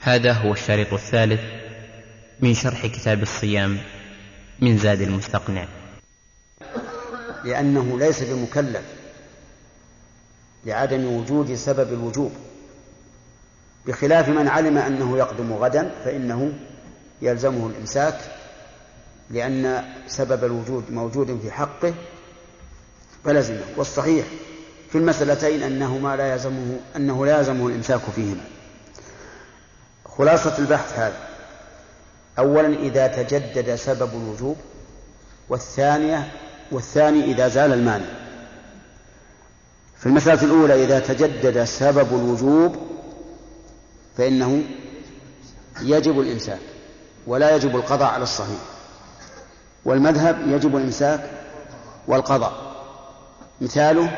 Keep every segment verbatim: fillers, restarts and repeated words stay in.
هذا هو الشريط الثالث من شرح كتاب الصيام من زاد المستقنع. لأنه ليس بمكلف لعدم وجود سبب الوجوب، بخلاف من علم أنه يقدم غدا فإنه يلزمه الإمساك لأن سبب الوجود موجود في حقه فلزمه. والصحيح في المسألتين أنهما لا يلزمه أنه لا يلزمه الإمساك فيهما. خلاصة البحث هذا: أولا إذا تجدد سبب الوجوب، والثانية والثاني إذا زال المانع. في المسألة الأولى إذا تجدد سبب الوجوب فإنه يجب الإمساك ولا يجب القضاء على الصحيح، والمذهب يجب الإمساك والقضاء. مثاله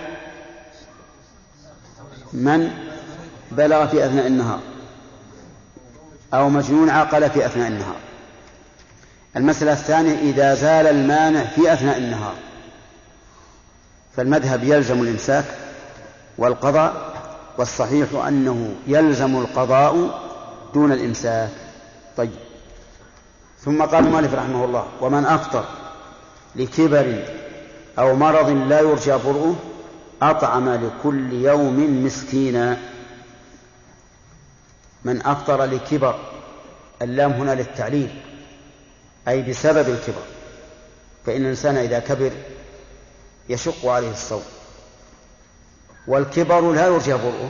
من بلغ في أثناء النهار أو مجنون عقل في أثناء النهار. المسألة الثانية إذا زال المانع في أثناء النهار، فالمذهب يلزم الإمساك والقضاء، والصحيح أنه يلزم القضاء دون الإمساك. طيب، ثم قال المؤلف رحمه الله: ومن أفطر لكبر أو مرض لا يرجى برؤه أطعم لكل يوم مسكينا. من أفطر لكبر، اللام هنا للتعليل أي بسبب الكبر، فإن الإنسان إذا كبر يشق عليه الصوم، والكبر لا يرجى برؤه،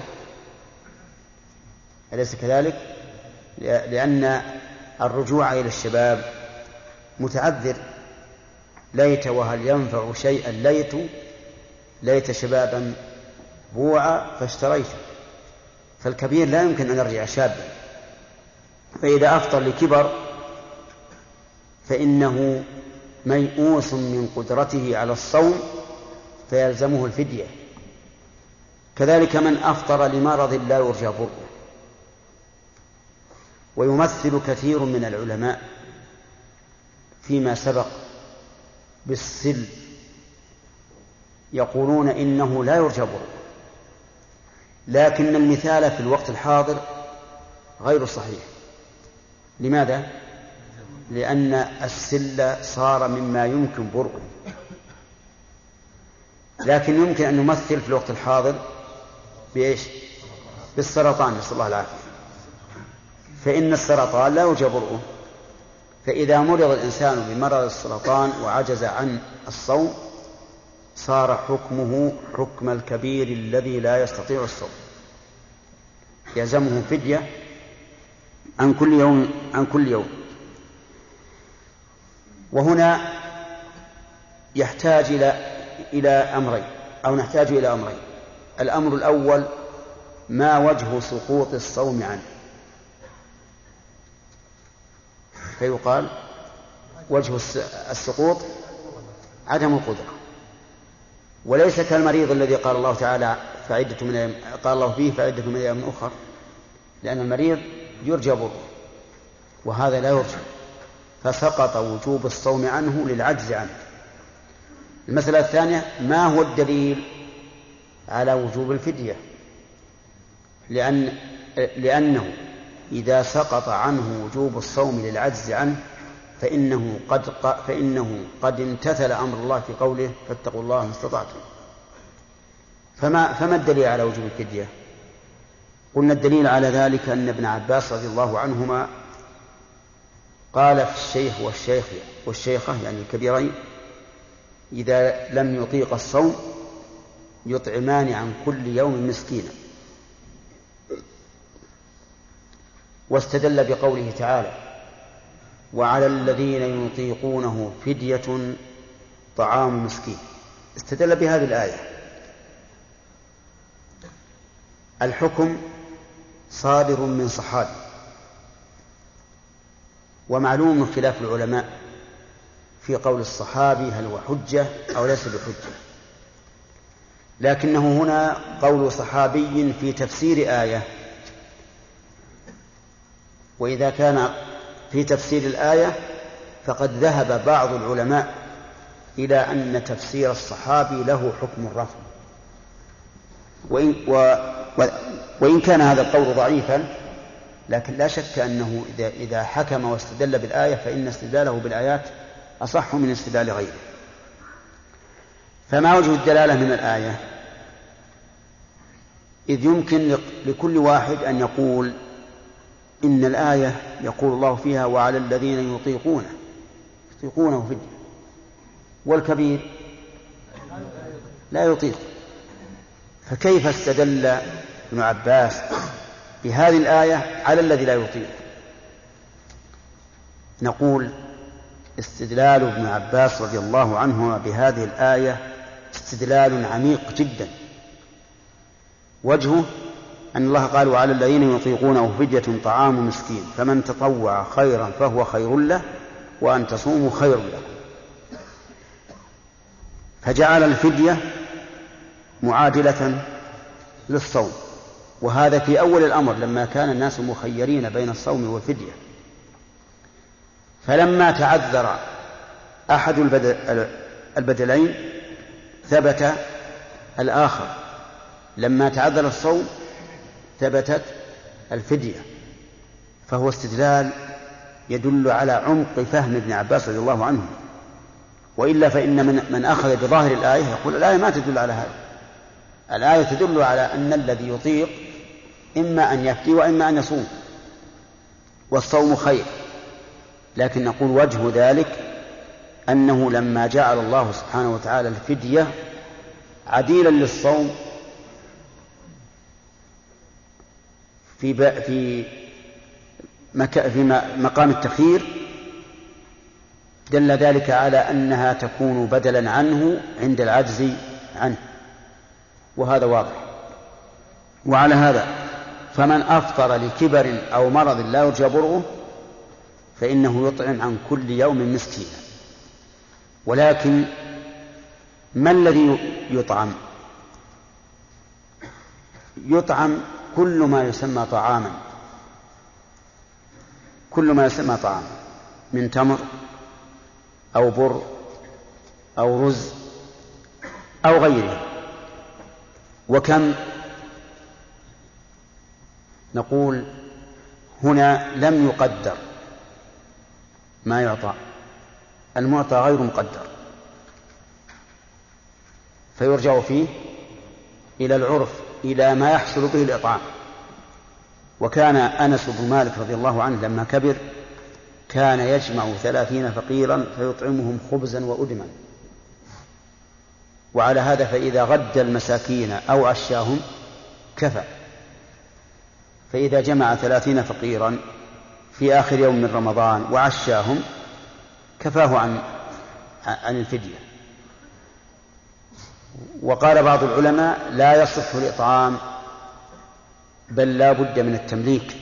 أليس كذلك؟ لأن الرجوع إلى الشباب متعذر. ليت وهل ينفع شيئا ليت ليت شبابا بوعا فاشتريته. فالكبير لا يمكن أن يرجع شابا، فإذا أفطر لكبر فإنه ميؤوس من قدرته على الصوم فيلزمه الفدية. كذلك من أفطر لمرض لا يرجى برؤه. ويمثل كثير من العلماء فيما سبق بالسل، يقولون إنه لا يرجى برؤه، لكن المثال في الوقت الحاضر غير صحيح. لماذا؟ لأن السل صار مما يمكن برؤه، لكن يمكن أن نمثل في الوقت الحاضر بإيش؟ بالسرطان، نسأل الله العافية. فإن السرطان لا يرجى برؤه، فإذا مرض الإنسان بمرض السرطان وعجز عن الصوم صار حكمه حكم الكبير الذي لا يستطيع الصوم، يلزمه فدية عن كل يوم عن كل يوم. وهنا يحتاج إلى إلى أمرين أو نحتاج إلى أمرين. الأمر الأول: ما وجه سقوط الصوم عنه؟ فيقال وجه السقوط عدم القدرة، وليس كالمريض الذي قال الله تعالى فعدة من أيام قال الله فيه فعدة من أيام أخر، لأن المريض يرجى برؤه وهذا لا يرجى، فسقط وجوب الصوم عنه للعجز عنه. المسألة الثانية: ما هو الدليل على وجوب الفدية؟ لأن لأنه إذا سقط عنه وجوب الصوم للعجز عنه فإنه قد فإنه قد امتثل أمر الله في قوله فاتقوا الله ما استطعتم. فما فما الدليل على وجوب الفدية؟ قلنا الدليل على ذلك أن ابن عباس رضي الله عنهما قال في الشيخ والشيخ والشيخة يعني الكبيرين إذا لم يطيق الصوم يطعمان عن كل يوم مسكينا. واستدل بقوله تعالى: وعلى الذين يطيقونه فدية طعام مسكين. استدل بهذه الآية. الحكم صادر من صحابي، ومعلوم من خلاف العلماء في قول الصحابي هل هو حجة أو ليس بحجة، لكنه هنا قول صحابي في تفسير آية، وإذا كان في تفسير الآية فقد ذهب بعض العلماء إلى أن تفسير الصحابي له حكم الرفع، وإن, و و وإن كان هذا القول ضعيفا لكن لا شك أنه إذا, إذا حكم واستدل بالآية فإن استدلاله بالآيات أصح من استدلال غيره. فما وجه الدلالة من الآية؟ إذ يمكن لكل واحد أن يقول إن الآية يقول الله فيها وعلى الذين يطيقونه يطيقونه فدية، والكبير لا يطيق، فكيف استدل ابن عباس بهذه الآية على الذي لا يطيق؟ نقول استدلال ابن عباس رضي الله عنهما بهذه الآية استدلال عميق جدا. وجهه أن الله قال وعلى الذين يطيقونه فدية طعام مسكين فمن تطوع خيرا فهو خير له وأن تصوموا خير لكم، فجعل الفدية معادلة للصوم، وهذا في أول الأمر لما كان الناس مخيرين بين الصوم والفدية. فلما تعذر أحد البدلين ثبت الآخر، لما تعذر الصوم ثبتت الفدية، فهو استدلال يدل على عمق فهم ابن عباس رضي الله عنه. وإلا فإن من, من أخذ بظاهر الآية يقول الآية ما تدل على هذا، الآية تدل على أن الذي يطيق إما أن يفدي وإما أن يصوم، والصوم خير. لكن نقول وجه ذلك أنه لما جعل الله سبحانه وتعالى الفدية عديلا للصوم في في في مقام التخيير، دل ذلك على أنها تكون بدلا عنه عند العجز عنه، وهذا واضح. وعلى هذا فمن أفطر لكبر أو مرض لا يرجى برؤه فإنه يطعم عن كل يوم مسكينا. ولكن ما الذي يطعم؟ يطعم كل ما يسمى طعاما، كل ما يسمى طعاما من تمر أو بر أو رز أو غيره. وكم؟ نقول هنا لم يقدر ما يعطى، المعطى غير مقدر، فيرجع فيه إلى العرف، إلى ما يحصل به الإطعام. وكان أنس بن مالك رضي الله عنه لما كبر كان يجمع ثلاثين فقيرا فيطعمهم خبزا وأدما. وعلى هذا فإذا غد المساكين أو عشاهم كفى، فإذا جمع ثلاثين فقيرا في آخر يوم من رمضان وعشاهم كفاه عن عن الفدية. وقال بعض العلماء لا يصح الإطعام بل لا بد من التمليك،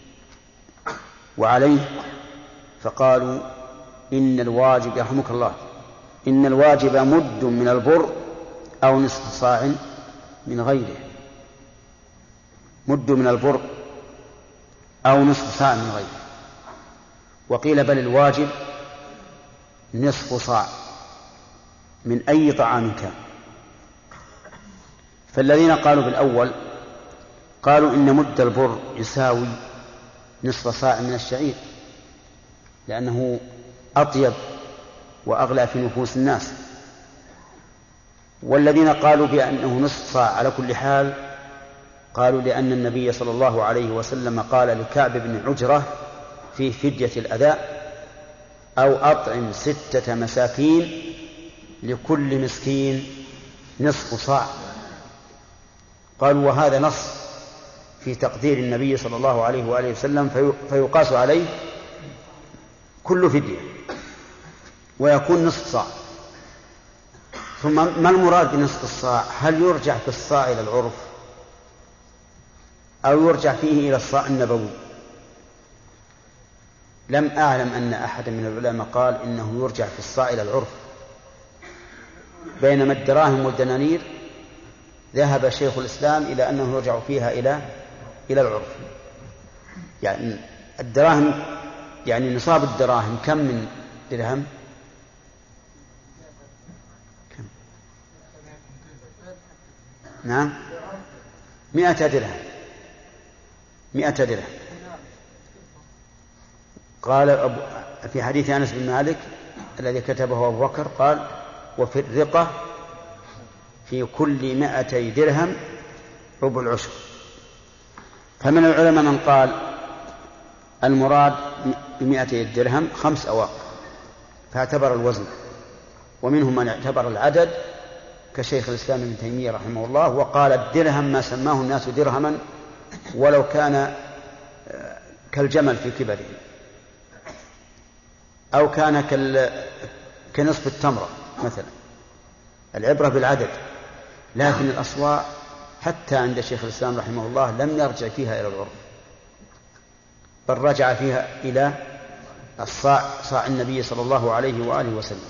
وعليه فقالوا إن الواجب يرحمك الله إن الواجب مد من البر أو نصف صاع من غيره، مد من البر أو نصف صاع من غيره. وقيل بل الواجب نصف صاع من أي طعام كان. فالذين قالوا بالأول قالوا إن مد البر يساوي نصف صاع من الشعير لأنه أطيب وأغلى في نفوس الناس. والذين قالوا بأنه نصف صاع على كل حال قالوا لأن النبي صلى الله عليه وسلم قال لكعب بن عجرة في فدية الأداء أو أطعم ستة مساكين لكل مسكين نصف صاع. قالوا وهذا نص في تقدير النبي صلى الله عليه وآله وسلم فيقاس عليه كل فدية ويكون نصف صاع. ثم ما المراد بنصف الصاع؟ هل يرجع في الصاع إلى العرف أو يرجع فيه إلى الصاع النبوي؟ لم أعلم أن أحد من العلماء قال إنه يرجع في الصاع إلى العرف، بينما الدراهم والدنانير ذهب شيخ الإسلام إلى أنه يرجع فيها إلى إلى العرف. يعني الدراهم يعني نصاب الدراهم كم من درهم؟ كم؟ نعم مئة درهم، مئة درهم قال أبو في حديث أنس بن مالك الذي كتبه أبو بكر قال وفي الرقة في كل مائتي درهم ربع العشر. فمن العلماء من قال المراد بمائتي الدرهم خمس أواق فاعتبر الوزن، ومنهم من اعتبر العدد كشيخ الإسلام ابن تيمية رحمه الله وقال الدرهم ما سماه الناس درهما ولو كان كالجمل في كبره أو كان كنصف التمرة مثلا. العبرة بالعدد، لكن الأصواع حتى عند شيخ الإسلام رحمه الله لم يرجع فيها إلى العرف، بل رجع فيها إلى الصاع، صاع النبي صلى الله عليه وآله وسلم.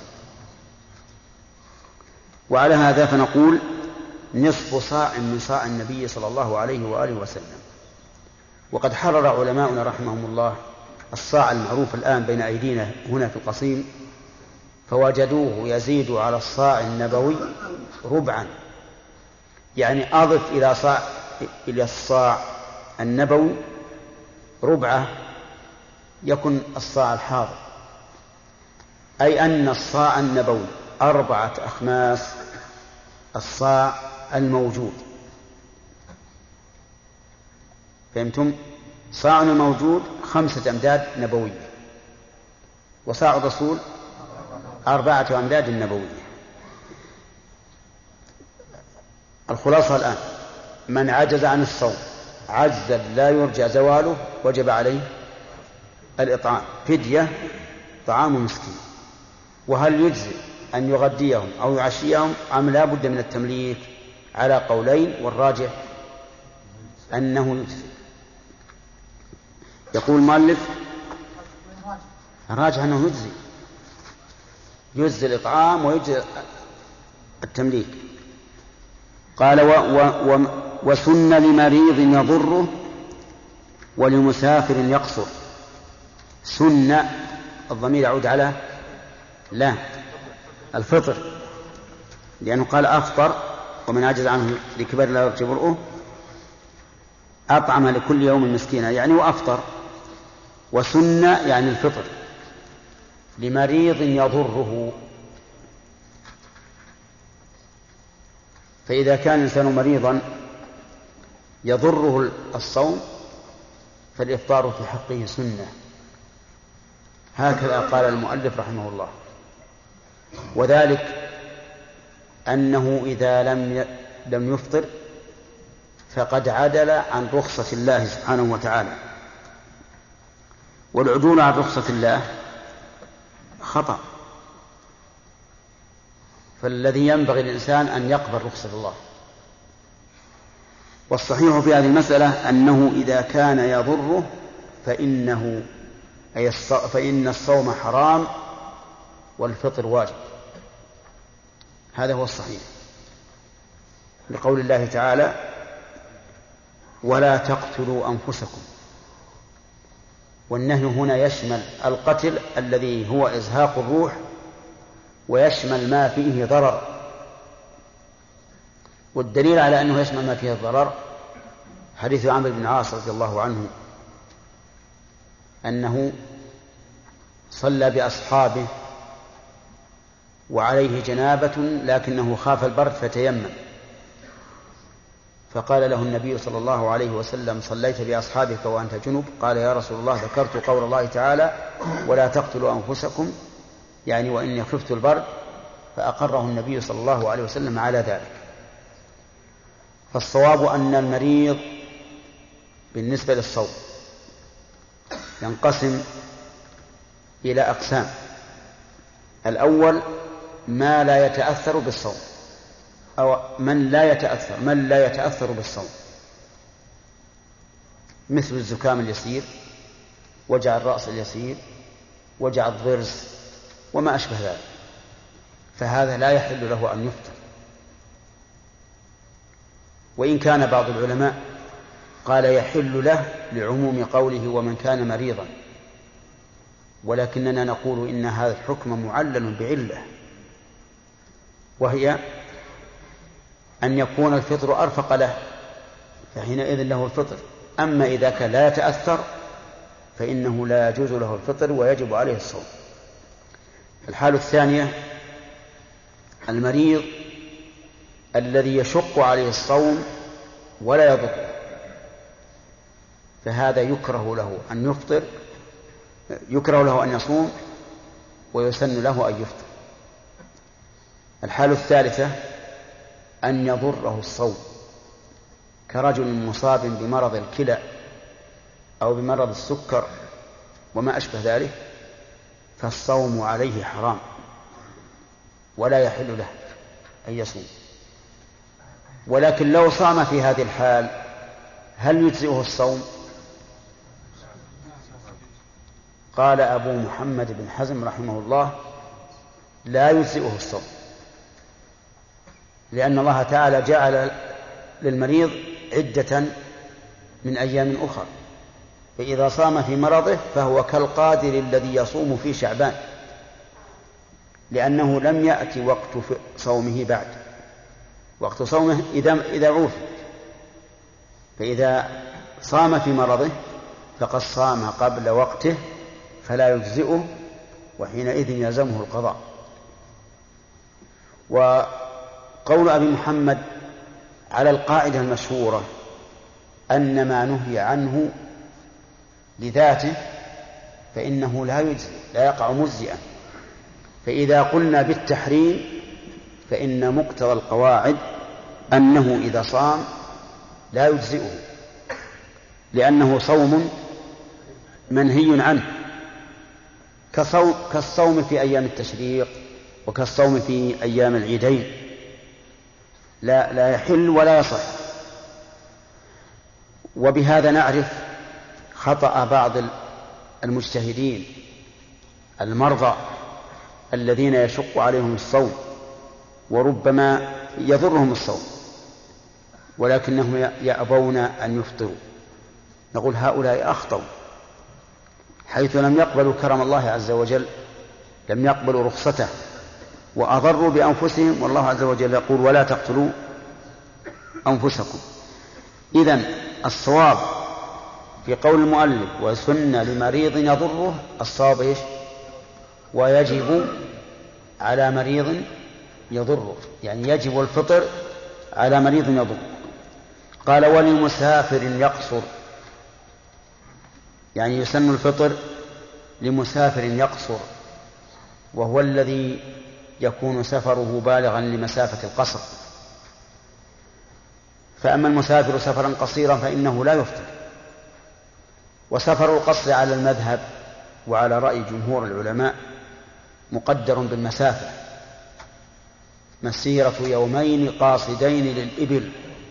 وعلى هذا فنقول نصف صاع من صاع النبي صلى الله عليه وآله وسلم. وقد حرر علماؤنا رحمهم الله الصاع المعروف الآن بين أيدينا هنا في القصيم، فوجدوه يزيد على الصاع النبوي ربعا، يعني أضف إلى صاع إلى الصاع النبوي ربعه يكن الصاع الحاضر، أي أن الصاع النبوي أربعة أخماس الصاع الموجود. فهمتم؟ صاع الموجود خمسة أمداد نبوية، وصاع الرسول أربعة أمداد نبوية. الخلاصة الآن من عجز عن الصوم عجزا لا يرجى زواله وجب عليه الإطعام، فدية طعام مسكين. وهل يجزي أن يغديهم أو يعشيهم أم لا بد من التمليك؟ على قولين، والراجح أنه يجزي. يقول المؤلف الراجح أنه يجزي يجزي الإطعام ويجزي التمليك. قال و و و وسن لمريض يضره ولمسافر يقصر. سن الضمير يعود على لا الفطر، لأنه قال أفطر ومن عجز عنه لكبر لا يرجى برؤه أطعم لكل يوم مسكينا، يعني وأفطر. وسن يعني الفطر لمريض يضره، فإذا كان الإنسان مريضا يضره الصوم فالإفطار في حقه سنة، هكذا قال المؤلف رحمه الله. وذلك أنه إذا لم لم يفطر فقد عدل عن رخصة الله سبحانه وتعالى، والعدول عن رخصة الله خطأ، فالذي ينبغي للإنسان أن يقبل رخصة الله. والصحيح في هذه المسألة أنه إذا كان يضره فإنه أي فإن الصوم حرام والفطر واجب، هذا هو الصحيح، لقول الله تعالى ولا تقتلوا أنفسكم. والنهي هنا يشمل القتل الذي هو إزهاق الروح، ويشمل ما فيه ضرر. والدليل على أنه يشمل ما فيه ضرر حديث عمرو بن العاص رضي الله عنه أنه صلى بأصحابه وعليه جنابة لكنه خاف البرد فتيمم، فقال له النبي صلى الله عليه وسلم صليت بأصحابك وأنت جنب؟ قال يا رسول الله ذكرت قول الله تعالى ولا تقتلوا أنفسكم، يعني وإني خفت البرد، فأقره النبي صلى الله عليه وسلم على ذلك. فالصواب أن المريض بالنسبة للصوم ينقسم إلى أقسام. الأول ما لا يتأثر بالصوم، أو من لا يتأثر من لا يتأثر بالصوم، مثل الزكام اليسير، وجع الرأس اليسير، وجع الضرس وما أشبه ذلك، فهذا لا يحل له أن يفطر. وإن كان بعض العلماء قال يحل له لعموم قوله ومن كان مريضا، ولكننا نقول إن هذا الحكم معلل بعلة، وهي أن يكون الفطر أرفق له، فحينئذ له الفطر. أما إذا كان لا يتأثر فإنه لا يجوز له الفطر ويجب عليه الصوم. الحالة الثانية المريض الذي يشق عليه الصوم ولا يضر، فهذا يكره له أن يفطر، يكره له أن يصوم ويسن له أن يفطر. الحالة الثالثة أن يضره الصوم كرجل مصاب بمرض الكلى أو بمرض السكر وما أشبه ذلك، فالصوم عليه حرام ولا يحل له أن يصوم. ولكن لو صام في هذه الحال هل يجزئه الصوم؟ قال أبو محمد بن حزم رحمه الله لا يجزئه الصوم، لأن الله تعالى جعل للمريض عدة من أيام أخرى، فإذا صام في مرضه فهو كالقادر الذي يصوم في شعبان، لأنه لم يأتي وقت صومه بعد، وقت صومه إذا عوف، فإذا صام في مرضه فقد صام قبل وقته فلا يجزئه، وحينئذ يلزمه القضاء. وقول أبي محمد على القاعدة المشهورة أن ما نهي عنه لذاته فإنه لا يجزئ، لا يقع مجزئا. فإذا قلنا بالتحريم فإن مقتضى القواعد أنه إذا صام لا يجزئه، لأنه صوم منهي عنه، كصوم كالصوم في أيام التشريق وكالصوم في أيام العيدين، لا لا يحل ولا يصح. وبهذا نعرف خطأ بعض المجتهدين المرضى الذين يشق عليهم الصوم وربما يضرهم الصوم ولكنهم يأبون أن يفطروا. نقول هؤلاء أخطأوا، حيث لم يقبلوا كرم الله عز وجل، لم يقبلوا رخصته وأضروا بأنفسهم، والله عز وجل يقول ولا تقتلوا أنفسكم. إذن الصواب في قول المؤلف وسن لمريض يضره، الصواب إيش؟ ويجب على مريض يضره، يعني يجب الفطر على مريض يضره. قال ولمسافر يقصر، يعني يسن الفطر لمسافر يقصر، وهو الذي يكون سفره بالغا لمسافة القصر. فأما المسافر سفرا قصيرا فإنه لا يفطر. وسفر القصر على المذهب وعلى رأي جمهور العلماء مقدر بالمسافة، مسيرة يومين قاصدين للإبل،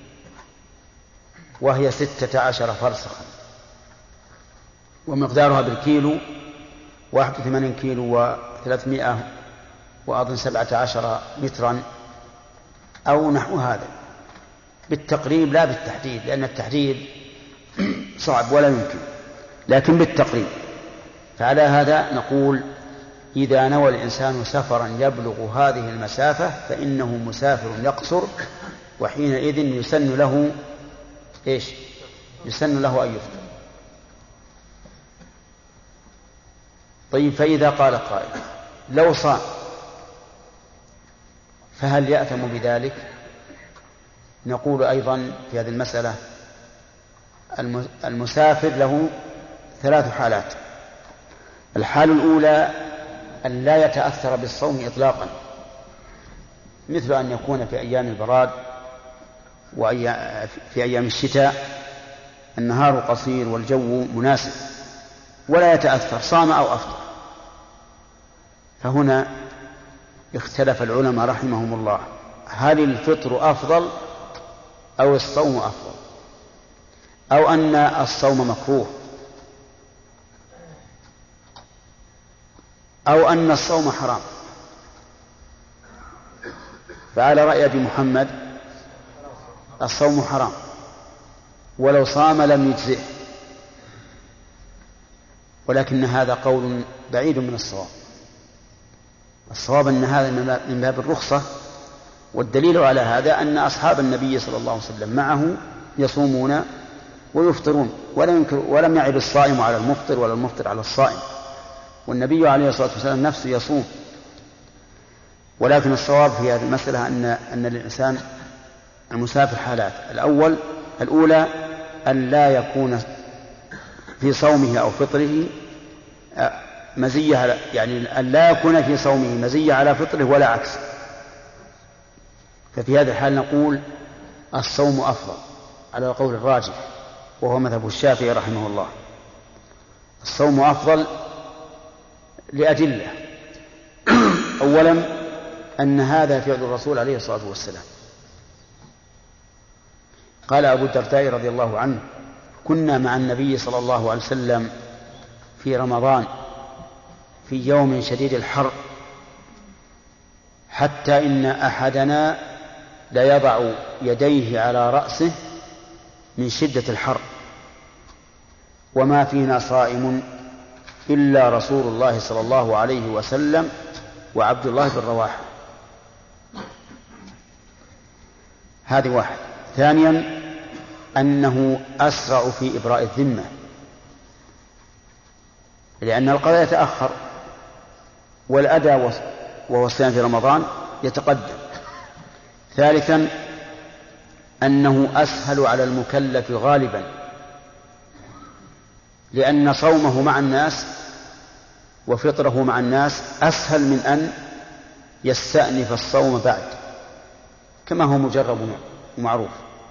وهي ستة عشر فرسخا، ومقدارها بالكيلو واحد وثمانين كيلو وثلاثمائة وأظن سبعة عشر مترا أو نحو هذا، بالتقريب لا بالتحديد، لأن التحديد صعب ولا يمكن، لكن بالتقريب. فعلى هذا نقول إذا نوى الإنسان سفرا يبلغ هذه المسافة فإنه مسافر يقصر، وحينئذ يسن له إيش؟ يسن له أن يفطر. طيب، فإذا قال قائل لو صام فهل يأثم بذلك؟ نقول أيضا في هذه المسألة المسافر له ثلاث حالات. الحالة الأولى أن لا يتأثر بالصوم إطلاقا، مثل أن يكون في أيام البراد وفي أيام الشتاء النهار قصير والجو مناسب ولا يتأثر، صام أو أفطر. فهنا اختلف العلماء رحمهم الله، هل الفطر أفضل أو الصوم أفضل، أو أن الصوم مكروه، أو أن الصوم حرام. فعلى رأي أبي محمد الصوم حرام، ولو صام لم يجزئه، ولكن هذا قول بعيد من الصواب. الصواب أن هذا من باب الرخصة، والدليل على هذا أن أصحاب النبي صلى الله عليه وسلم معه يصومون ويفطرون، ولم ينكر ولم يعب الصائم على المفطر ولا المفطر على الصائم، والنبي عليه الصلاة والسلام نفسه يصوم. ولكن الصواب في هذه المسألة أن أن للإنسان المسافر حالات: الأول الأولى أن لا يكون في صومه أو فطره مزية على يعني أن لا يكون في صومه مزية على فطره ولا عكس. ففي هذا الحال نقول الصوم أفضل على القول الراجح، وهو مذهب الشافعي رحمه الله. الصوم أفضل لأدلة: أولا أن هذا فعل الرسول عليه الصلاة والسلام. قال أبو الدرداء رضي الله عنه: كنا مع النبي صلى الله عليه وسلم في رمضان في يوم شديد الحر، حتى إن أحدنا ليضع يديه على رأسه من شدة الحر، وما فينا صائم إلا رسول الله صلى الله عليه وسلم وعبد الله بن رواحة. هذه واحد. ثانيا أنه أسرع في إبراء الذمة، لأن القضاء يتأخر والأداء وهو الصيام في رمضان يتقدم. ثالثا أنه أسهل على المكلف غالبا، لأن صومه مع الناس وفطره مع الناس أسهل من أن يستأنف الصوم بعد، كما هو مجرب ومعروف.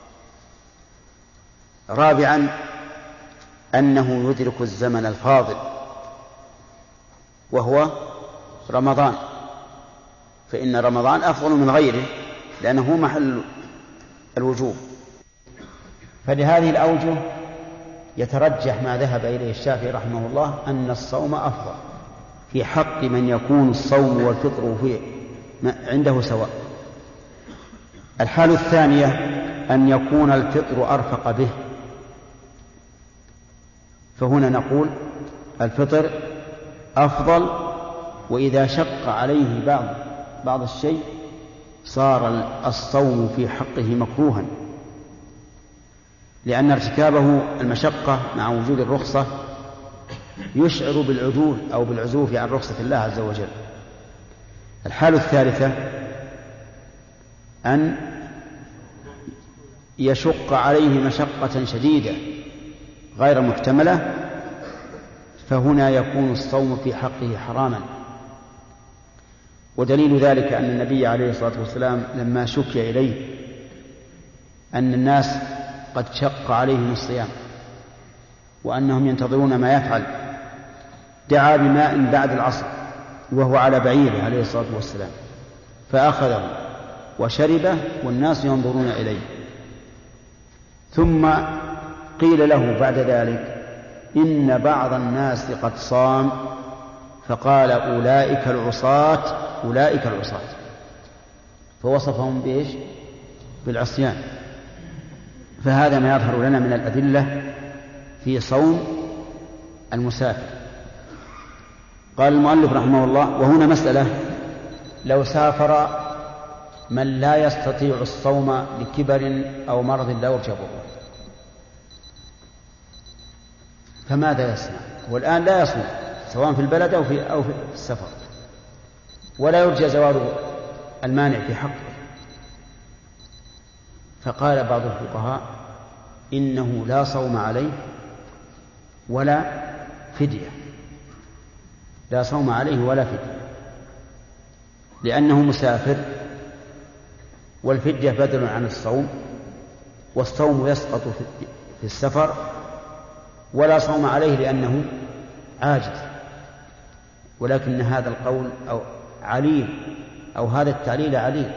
رابعا أنه يدرك الزمن الفاضل وهو رمضان، فإن رمضان أفضل من غيره لأنه محل الوجوب. فلهذه الأوجه يترجح ما ذهب إليه الشافعي رحمه الله أن الصوم أفضل في حق من يكون الصوم والفطر فيه عنده سواء. الحال الثانية أن يكون الفطر أرفق به، فهنا نقول الفطر أفضل، وإذا شق عليه بعض بعض الشيء صار الصوم في حقه مكروها، لأن ارتكابه المشقة مع وجود الرخصة يشعر بالعدول أو بالعزوف عن رخصة الله عز وجل. الحال الثالثة أن يشق عليه مشقة شديدة غير محتملة، فهنا يكون الصوم في حقه حراما. ودليل ذلك أن النبي عليه الصلاة والسلام لما شكي إليه أن الناس قد شق عليهم الصيام وأنهم ينتظرون ما يفعل، دعا بماء بعد العصر وهو على بعيره عليه الصلاة والسلام، فأخذه وشربه والناس ينظرون إليه. ثم قيل له بعد ذلك إن بعض الناس قد صام، فقال أولئك العصاة أولئك العصاة، فوصفهم بإيش؟ بالعصيان. فهذا ما يظهر لنا من الأدلة في صوم المسافر. قال المؤلف رحمه الله: وهنا مسألة: لو سافر من لا يستطيع الصوم لكبر أو مرض لا يرجى برؤه، فماذا يصنع؟ والآن لا يصوم سواء في البلد أو في أو في السفر، ولا يرجى زوال المانع في حقه. فقال بعض الفقهاء إنه لا صوم عليه ولا فدية، لا صوم عليه ولا فدية، لأنه مسافر، والفدية بدل عن الصوم، والصوم يسقط في السفر، ولا صوم عليه لأنه عاجز. ولكن هذا القول أو عليل أو هذا التعليل عليل،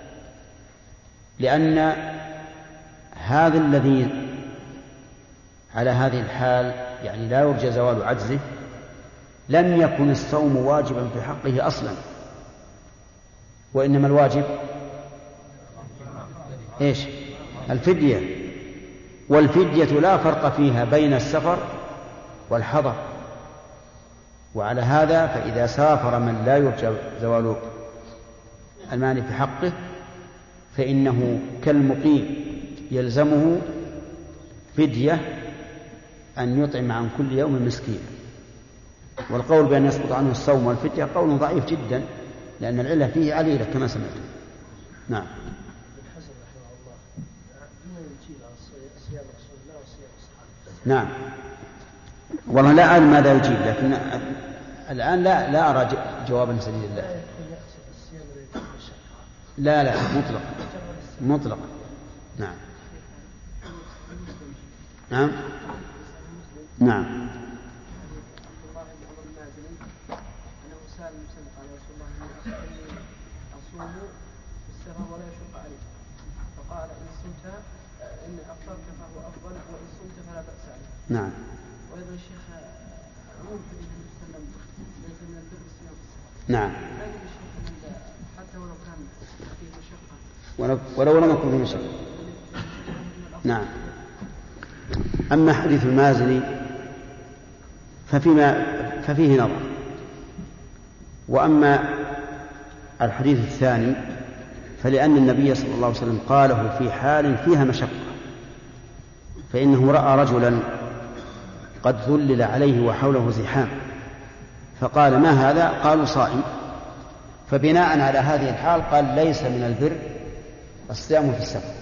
لأن هذا الذي على هذه الحال يعني لا يرجى زوال عجزه لم يكن الصوم واجبا في حقه أصلا، وإنما الواجب إيش؟ الفدية. والفدية لا فرق فيها بين السفر والحضر. وعلى هذا فإذا سافر من لا يرجى زوال المانع في حقه فإنه كالمقيم يلزمه فدية أن يطعم عن كل يوم مسكين. والقول بأن يسقط عنه الصوم والفدية قول ضعيف جدا، لأن العلة فيه عليلة كما سمعت. نعم. نعم والله لا أعلم ماذا يجيب، لكن الآن لا لا أرى جوابا سديدا. لا لا مطلق مطلق. نعم نعم نعم. فقال إن صمت إن أفطرت فهو أفضل وإن صمت فلا بأس عليه. نعم. وأيضا الشيخ عموم حديث النبي صلى الله عليه وسلم ليس من البر الصيام. نعم. حتى ولو كان فيه مشقة. ولو ولو لم يكن فيه مشقة. نعم. أما حديث المازني ففيما ففيه نظر، وأما الحديث الثاني فلأن النبي صلى الله عليه وسلم قاله في حال فيها مشقة، فإنه رأى رجلا قد ذلل عليه وحوله زحام فقال ما هذا؟ قالوا صائم. فبناء على هذه الحال قال ليس من البر الصيام في السفر.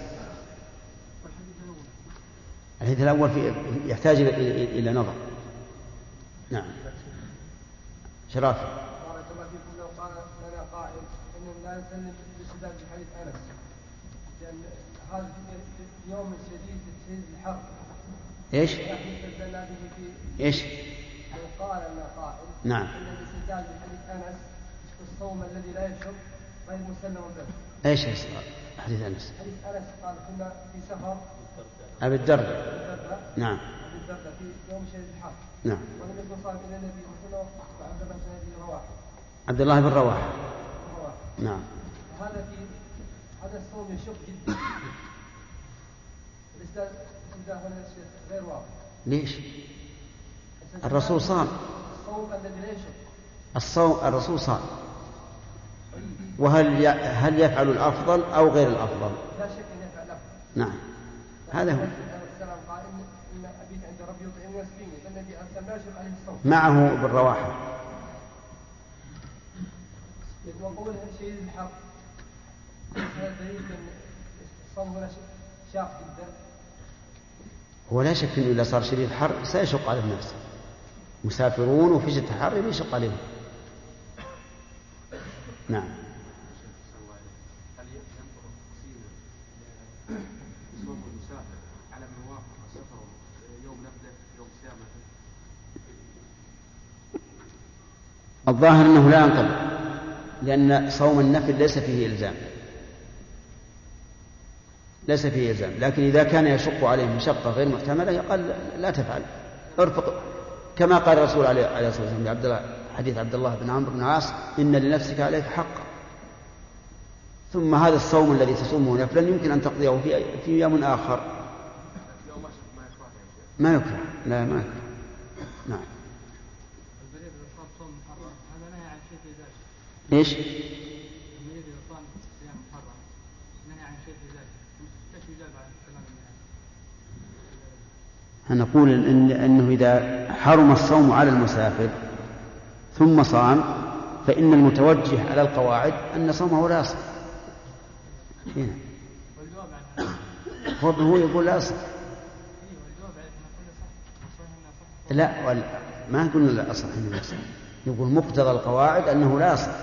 الحديث الأول يحتاج إلى نظر. نعم. شرافي. بارك الله فيكم. لو قال لنا قائل إن لا نسلم بالاستدلال بحديث أنس، لأن هذا في يوم شديد شديد الحر. إيش؟ إيش؟ لو قال لنا قائل نعم. إن الاستدلال بحديث أنس في الصوم الذي لا يشرب غير مسلم به. إيش حديث أنس؟ حديث أنس قال كنا في سفر أبي الدرداء. نعم. أبي الدرداء في يوم شديد الحر. نعم. ولم يكن صائم إلى النبي صلى الله عليه وسلم وعبد الله بن رواحة. عبد الله بن رواحة. نعم. هذا في هذا الصوم يشق جدا. الاستدلال هنا غير واضح. ليش؟ الرسول صام. الصوم الذي لا يشق. الصوم الرسول صام. وهل هل يفعل الأفضل أو غير الأفضل؟ لا شك أن يفعل الأفضل. نعم. هذا هو. السلام قال إن إن أبيت عند ربي يطعمني ويسقيني، فالذي أرسل لا يشق عليه الصوم. معه بالرواحة. وقوله شديد الحر هذا دليل أن الصوم هنا شاق جدا. هو لا شك أنه إذا صار شديد الحر سيشق على الناس، مسافرون وفي شدة الحر يشق عليهم. نعم. هل ينظر صوم المسافر على من وافق السفر يوم نفله يوم صيامه؟ الظاهر أنه لا ينطبق، لأن صوم النفل ليس فيه إلزام، ليس فيه إلزام. لكن إذا كان يشق عليه مشقة غير محتملة قال لا تفعل، ارفق كما قال الرسول عليه الصلاة والسلام لعبد الله حديث عبد الله بن عمرو بن العاص إن لنفسك عليك حقا. ثم هذا الصوم الذي تصومه نفلا يمكن أن تقضيه في في يوم آخر. ما يكره. لا ما يكره. نعم. إيش؟ نقول إن أنه إذا حرم الصوم على المسافر ثم صام فإن المتوجه على القواعد أن صومه لا يصح. هنا هو يقول لا يصح. لا ما قلنا لا أصح إنه يصح، يقول مقتضى القواعد أنه لا يصح.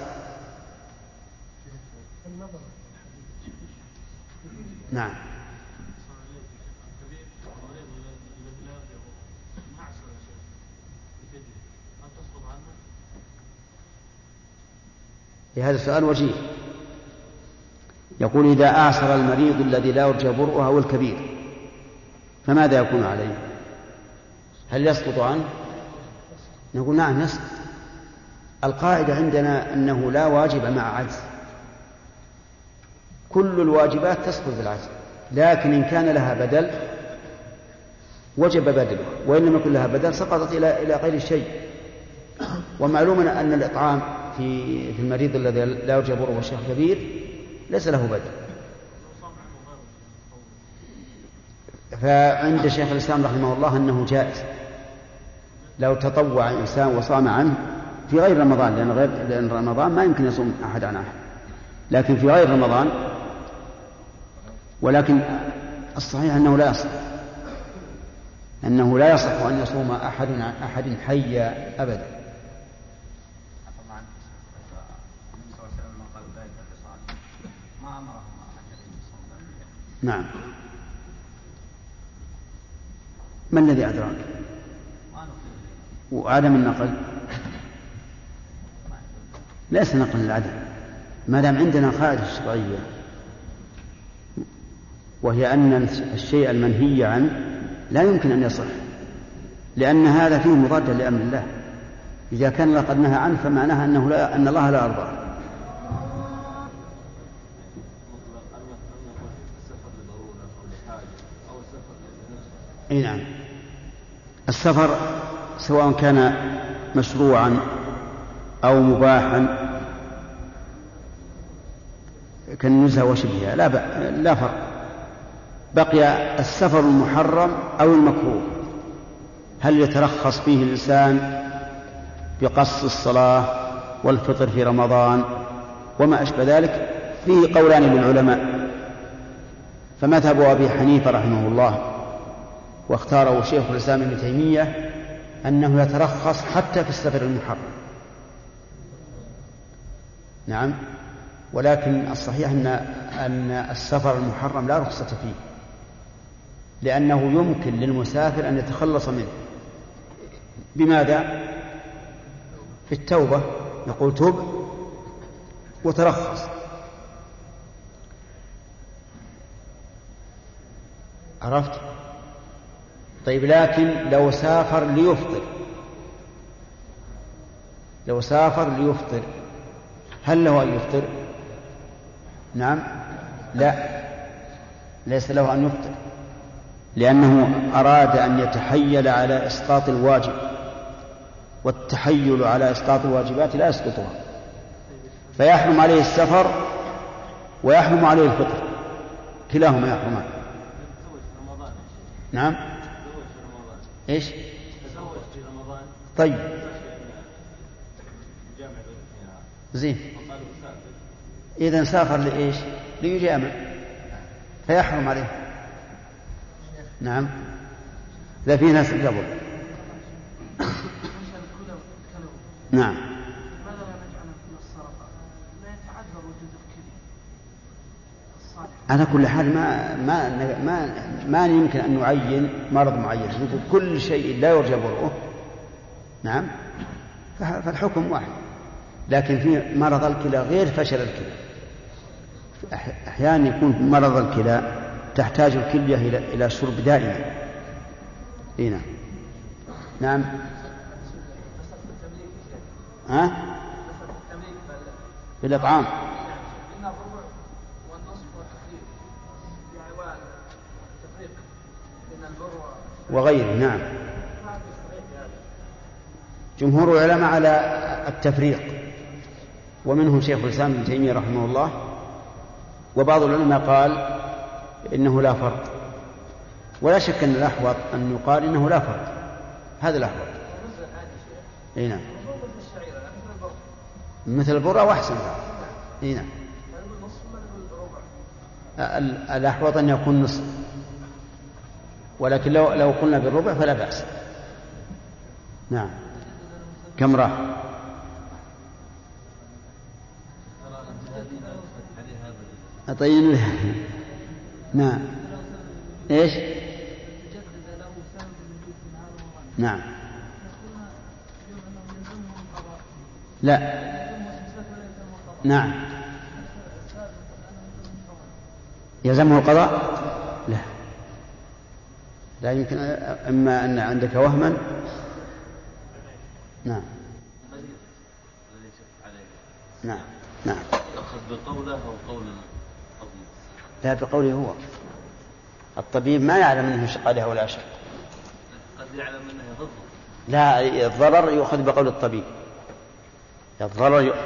نعم. هذا السؤال وجيه. يقول إذا أعسر المريض الذي لا يرجى برؤه أو الكبير فماذا يكون عليه؟ هل يسقط عنه؟ نقول نعم يسقط. القاعدة عندنا أنه لا واجب مع عجز، كل الواجبات تسقط بالعجز، لكن إن كان لها بدل وجب بدله، وإن لم يكن لها بدل سقطت إلى إلى غير شيء. ومعلوم أن الإطعام في في المريض الذي لا يرجى برؤه والشيخ كبير ليس له بدل. فعند شيخ الإسلام رحمه الله أنه جائز لو تطوع إنسان وصام عنه في غير رمضان، لأن, غير لأن رمضان ما يمكن يصوم أحد عن أحد، لكن في غير رمضان. ولكن الصحيح أنه لا يصح أنه لا يصح أن يصوم أحد عن أحد حيا أبدا. نعم. ما الذي أدراك؟ وعدم النقل ليس نقل العدم، ما دام عندنا قاعدة شرعية وهي أن الشيء المنهي عنه لا يمكن أن يصح، لأن هذا فيه مضاد لأمر الله. إذا كان الله قد نهى عنه فمعناها أنه لا أن الله لا أرضاه. أي نعم. السفر سواء كان مشروعا أو مباحا كالنزهة وشبهها لا, لا فرق. بقي السفر المحرم أو المكروه، هل يترخص فيه الإنسان بقص الصلاة والفطر في رمضان وما أشبه ذلك؟ فيه قولان للعلماء، فمذهب أبي حنيفة رحمه الله واختاره شيخ الإسلام ابن تيمية أنه يترخص حتى في السفر المحرم. نعم. ولكن الصحيح أن أن السفر المحرم لا رخصة فيه، لأنه يمكن للمسافر أن يتخلص منه. بماذا؟ بالتوبة، يقول تب وترخص. عرفت؟ طيب، لكن لو سافر ليفطر لو سافر ليفطر هل له أن يفطر؟ نعم. لا، ليس له أن يفطر، لأنه أراد أن يتحيل على إسقاط الواجب، والتحيل على إسقاط الواجبات لا يسقطها، فيحرم عليه السفر ويحرم عليه الفطر، كلاهما يحرمان. نعم. إيش؟ طيب زين. إذن سافر لإيش؟ ليجامع فيحرم عليه. نعم. لا، في ناس قبل. نعم. على كل حال ما ما ما ما يمكن أن نعين مرض معين، نقول كل شيء لا يرجى برؤه. نعم. فالحكم واحد. لكن في مرض الكلى غير فشل الكلى، أحيانا يكون مرض الكلى تحتاج الكلية إلى إلى شرب دائما. هنا. نعم. ها؟ بالإطعام وغيره. نعم. جمهور العلماء على التفريق، ومنهم شيخ الإسلام ابن تيمية رحمه الله، وبعض العلماء قال إنه لا فرق، ولا شك أن الأحوط أن يقال إنه لا فرق، هذا الأحوط. إيه نعم. مثل البرة وأحسن. إيه نعم. الأحوط أن يكون نصف، ولكن لو لو قلنا بالربع فلا بأس. نعم. كم راح؟ أطين. نعم. إيش؟ نعم. لا. نعم. يلزمه القضاء؟ لا، لا يمكن. إما أن عندك وهما. نعم. نعم. نعم. يأخذ بقوله أو قول الطبيب؟ لا، بقوله هو. الطبيب ما يعلم منه شق عليها ولا شق. قد يعلم منه ضده. لا، الضرر يؤخذ بقول الطبيب. الضرر ي...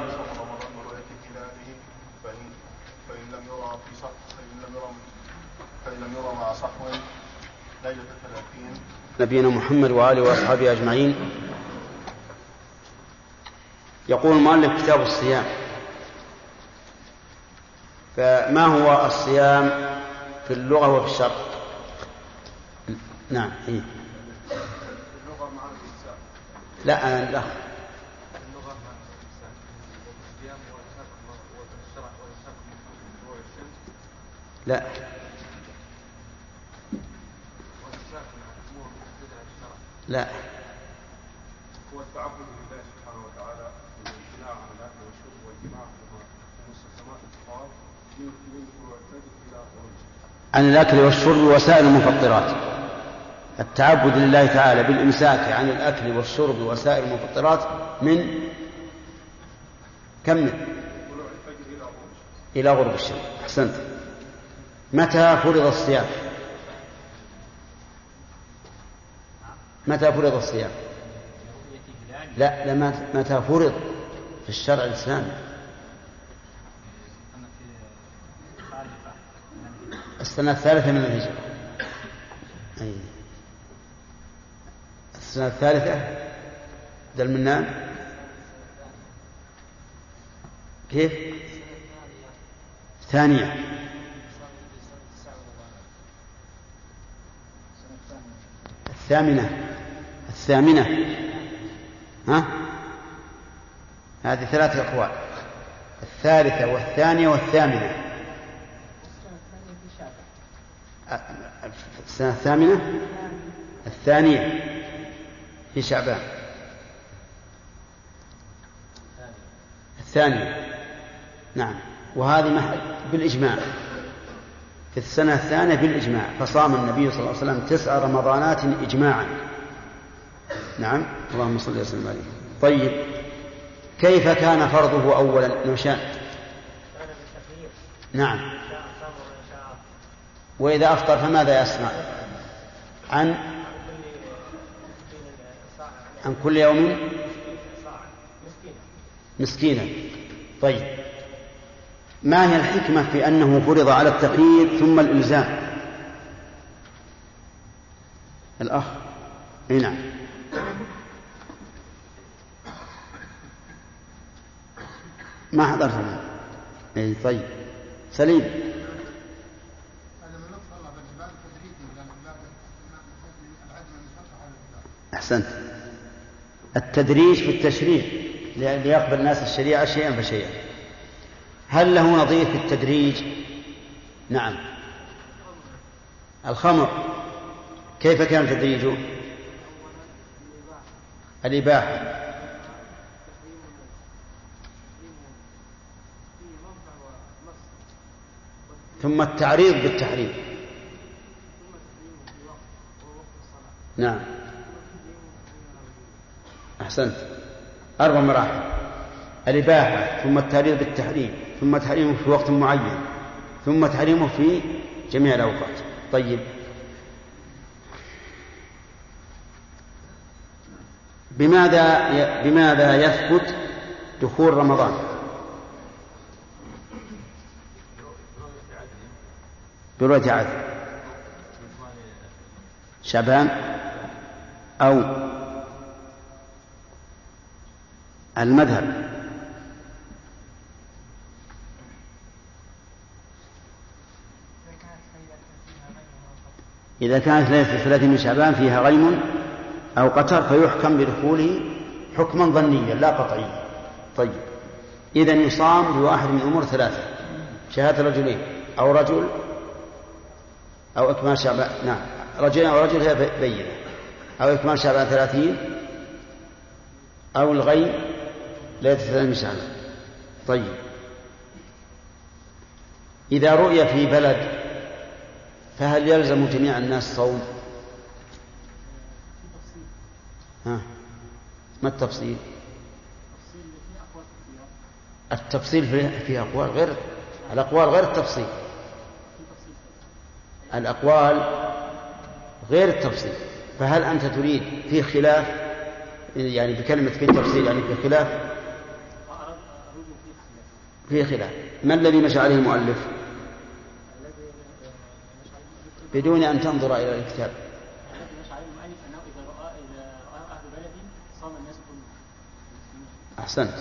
فإن لم يرى في صح فإن لم يرى فإن لم يرى مع صحو نبينا محمد وآله وأصحابه أجمعين. يقول المؤلف كتاب الصيام. فما هو الصيام في اللغة وفي الشرع؟ نعم. إيه؟ اللغة مع الإنسان. لا أنا لا. اللغة مع الإنسان. والصيام هو الشرع والشرع من طلوع الشمس. لا. والإنسان مع الأمور المحددة على الشرع. لا. هو التعبد لله سبحانه وتعالى بالامتناع عن الأكل والشرب والجماع ومستلزمات الطعام من طلوع الفجر إلى غروب الشمس. عن الأكل والشرب وسائر المفطرات. التعبد لله تعالى بالإمساك عن الأكل والشرب وسائر المفطرات من كم من؟ طلوع الفجر إلى غروب الشمس. إلى غروب الشمس. أحسنت. متى فرض الصيام؟ متى فرض الصيام؟ لا لا متى فرض في الشرع الإسلامي؟ السنة الثالثة من الهجرة. أي. السنة الثالثة ذا المنان. كيف؟ ثانية. الثامنة. الثامنة. ها؟ هذه ثلاثة أقوال. الثالثة والثانية والثامنة. السنة الثامنة الثانية في شعبان. الثانية. نعم. وهذه محل بالإجماع في السنة الثانية بالإجماع. فصام النبي صلى الله عليه وسلم تسع رمضانات إجماعا. نعم. اللهم صل وسلم عليه. طيب كيف كان فرضه أولا؟ نوشان. نعم. وإذا أفطر فماذا يصنع؟ عن عن كل يوم مسكينا. طيب ما هي الحكمة في أنه فرض على التخيير ثم الإلزام؟ الأخ. نعم. ما حضرت أنا. إيه طيب سليم. أحسنت. التدريج في التشريع ليقبل الناس الشريعة شيئا فشيئا. هل له نظير في التدريج؟ نعم. الخمر كيف كان تدريجه؟ الإباحة. ثم التعريض بالتحريم. نعم. أحسنت. أربع مراحل. الإباحة ثم التعريض بالتحريم ثم تحريمه في وقت معين ثم تحريمه في جميع الأوقات. طيب بماذا بماذا يثبت دخول رمضان؟ برؤية عدل شعبان أو المذهب. إذا كانت ليلة الثلاثين من شعبان فيها غيم أو قتر فيحكم بدخوله حكما ظنيا لا قطعيا. طيب إذن يصام بواحد من أمور ثلاثة: شهادة رجلين أو رجل أو إكمال شعبان. نعم رجلين أو رجل هي بينة أو إكمال شعبان ثلاثين أو الغيم ليلة الثلاثين من شعبان. طيب إذا رؤي في بلد فهل يلزم جميع الناس صوم؟ ها ما التفصيل؟ التفصيل في أقوال غير الأقوال غير التفصيل. الأقوال غير التفصيل. فهل أنت تريد في خلاف يعني بكلمة في التفصيل يعني في خلاف في خلاف ما الذي مشى عليه المؤلف بدون أن تنظر إلى الكتاب؟ أحسنت.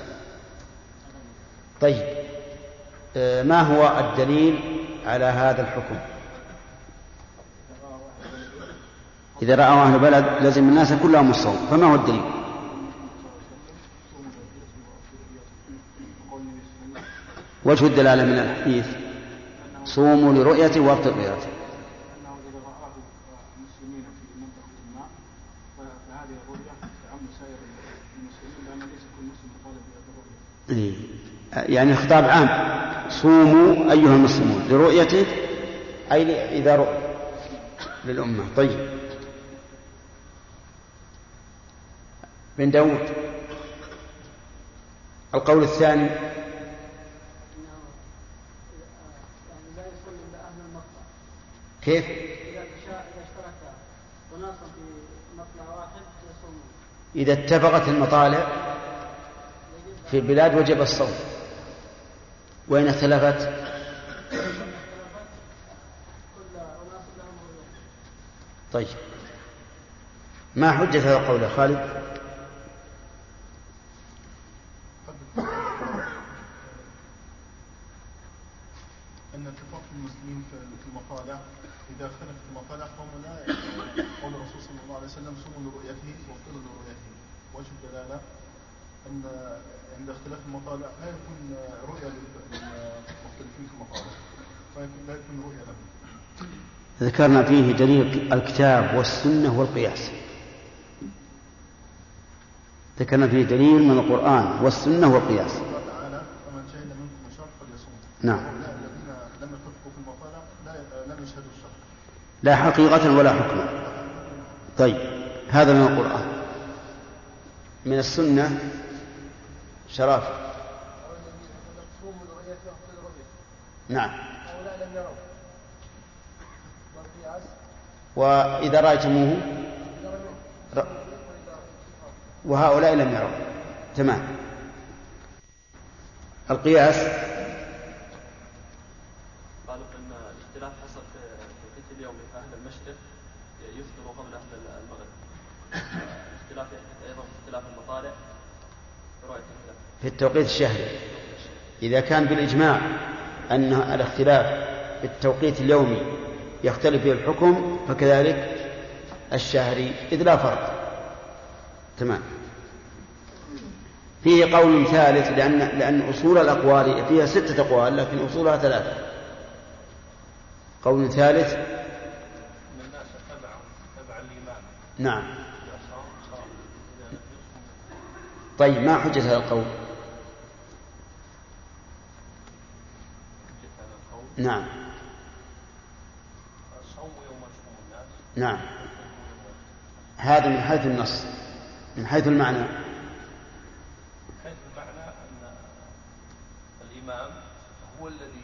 طيب، ما هو الدليل على هذا الحكم؟ إذا رأوا أهل بلد لزم الناس كلهم الصوم، فما هو الدليل؟ وجه الدلالة من الحديث صوموا لرؤيته وافطروا لرؤيته. يعني خطاب عام، صوموا أيها المسلمون لرؤيته، أي إذا رؤى للأمة. طيب، بن داود القول الثاني كيف؟ إذا اتفقت المطالع في البلاد وجب الصوم، وإن اختلفت طيب، ما حجة هذا القول يا خالد؟ أن اتفاق المسلمين في المطالع إذا اختلفت المطالع فهم لا قول الرسول صلى الله عليه وسلم صوموا لرؤيته وافطروا لرؤيته. وجه الدلالة أن عند اختلاف المطالع لا يكون رؤية للمختلفين في المطالع، فيكون لا يكون رؤية لهم. ذكرنا فيه دليل الكتاب والسنة والقياس، ذكرنا فيه دليل من القرآن والسنة والقياس. الله تعالى فمن شهد منكم الشهر فليصوم. نعم. الذين لم يتفقوا في المطالع لا لم يشهدوا الشهر، لا حقيقة ولا حكما. طيب، هذا من القرآن. من السنة شرف. نعم. وإذا رأيتموه وهؤلاء لم يروا. تمام. القياس قالوا ان الاختلاف حصل في توقيت اليوم فاهل المشرق يفطروا قبل اهل المغرب. الاختلاف ايضا في اختلاف المطالع في رؤيه الهلال في التوقيت الشهري. إذا كان بالإجماع أن الاختلاف في التوقيت اليومي يختلف فيه الحكم، فكذلك الشهري إذ لا فرق. تمام. فيه قول ثالث، لأن, لأن أصول الأقوال فيها ستة أقوال لكن أصولها ثلاثة. قول ثالث نعم. طيب، ما حجة هذا القول؟ نعم نعم. هذا من حيث النص. من حيث المعنى، من حيث المعنى أن الإمام هو الذي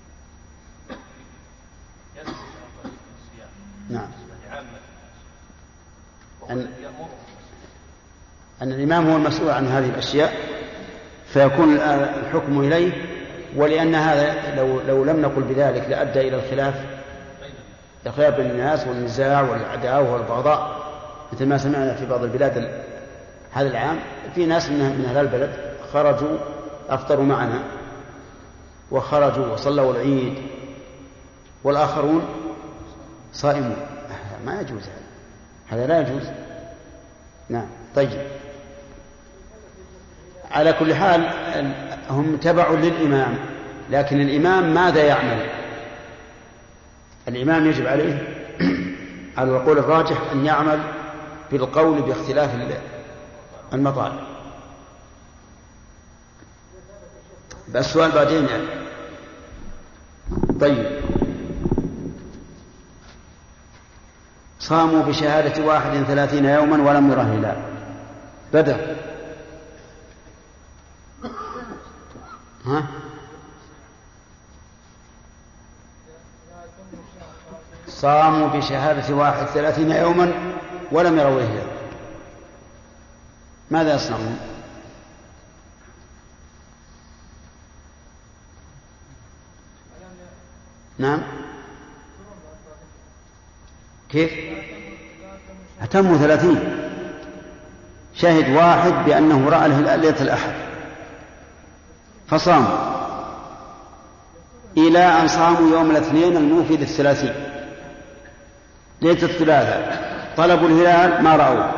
ينزل عن طريق الصيام. نعم. عامة وهو أن, الذي يأمره أن الإمام هو المسؤول عن هذه الأشياء، فيكون الحكم إليه. ولأن هذا لو, لو لم نقل بذلك لأدى إلى الخلاف الخلاف بين الناس والنزاع والعداوة والبغضاء، مثل ما سمعنا في بعض البلاد هذا العام. في ناس من أهل البلد خرجوا أفطروا معنا وخرجوا وصلوا العيد، والآخرون صائمون. ما يجوز هذا، هذا لا يجوز. نعم. طيب، على كل حال هم تبع للإمام، لكن الإمام ماذا يعمل؟ الإمام يجب عليه على القول الراجح أن يعمل بالقول باختلاف المطالب. بس السؤال بعدين يعني. طيب، صاموا بشهادة واحد ثلاثين يوما ولم يره هلال. بدر ها؟ صاموا بشهادة واحد ثلاثين يوما ولم يروا هلال، ماذا يصنعون؟ نعم. كيف؟ أتموا ثلاثين شهد واحد بأنه رأى الهلال ليلة الأحد فصام إلى أن صاموا يوم الاثنين الموفي للثلاثين ليلة الثلاثاء طلبوا الهلال ما رأوه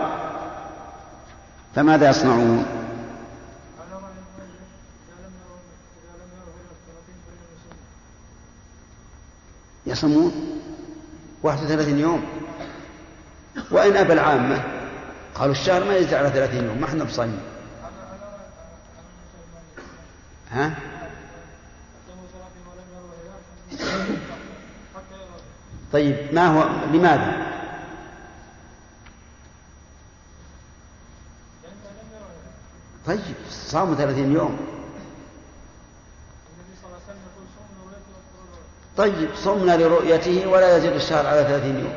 فماذا يصنعون؟ يصومون واحد وثلاثين يوم. وإن أبى العامة قالوا الشهر ما يزيد على ثلاثين يوم ما احنا بصايمين. ها؟ طيب ما هو لماذا؟ طيب صاموا ثلاثين يوم. طيب صمنا لرؤيته ولا يزيد الشهر على ثلاثين يوم.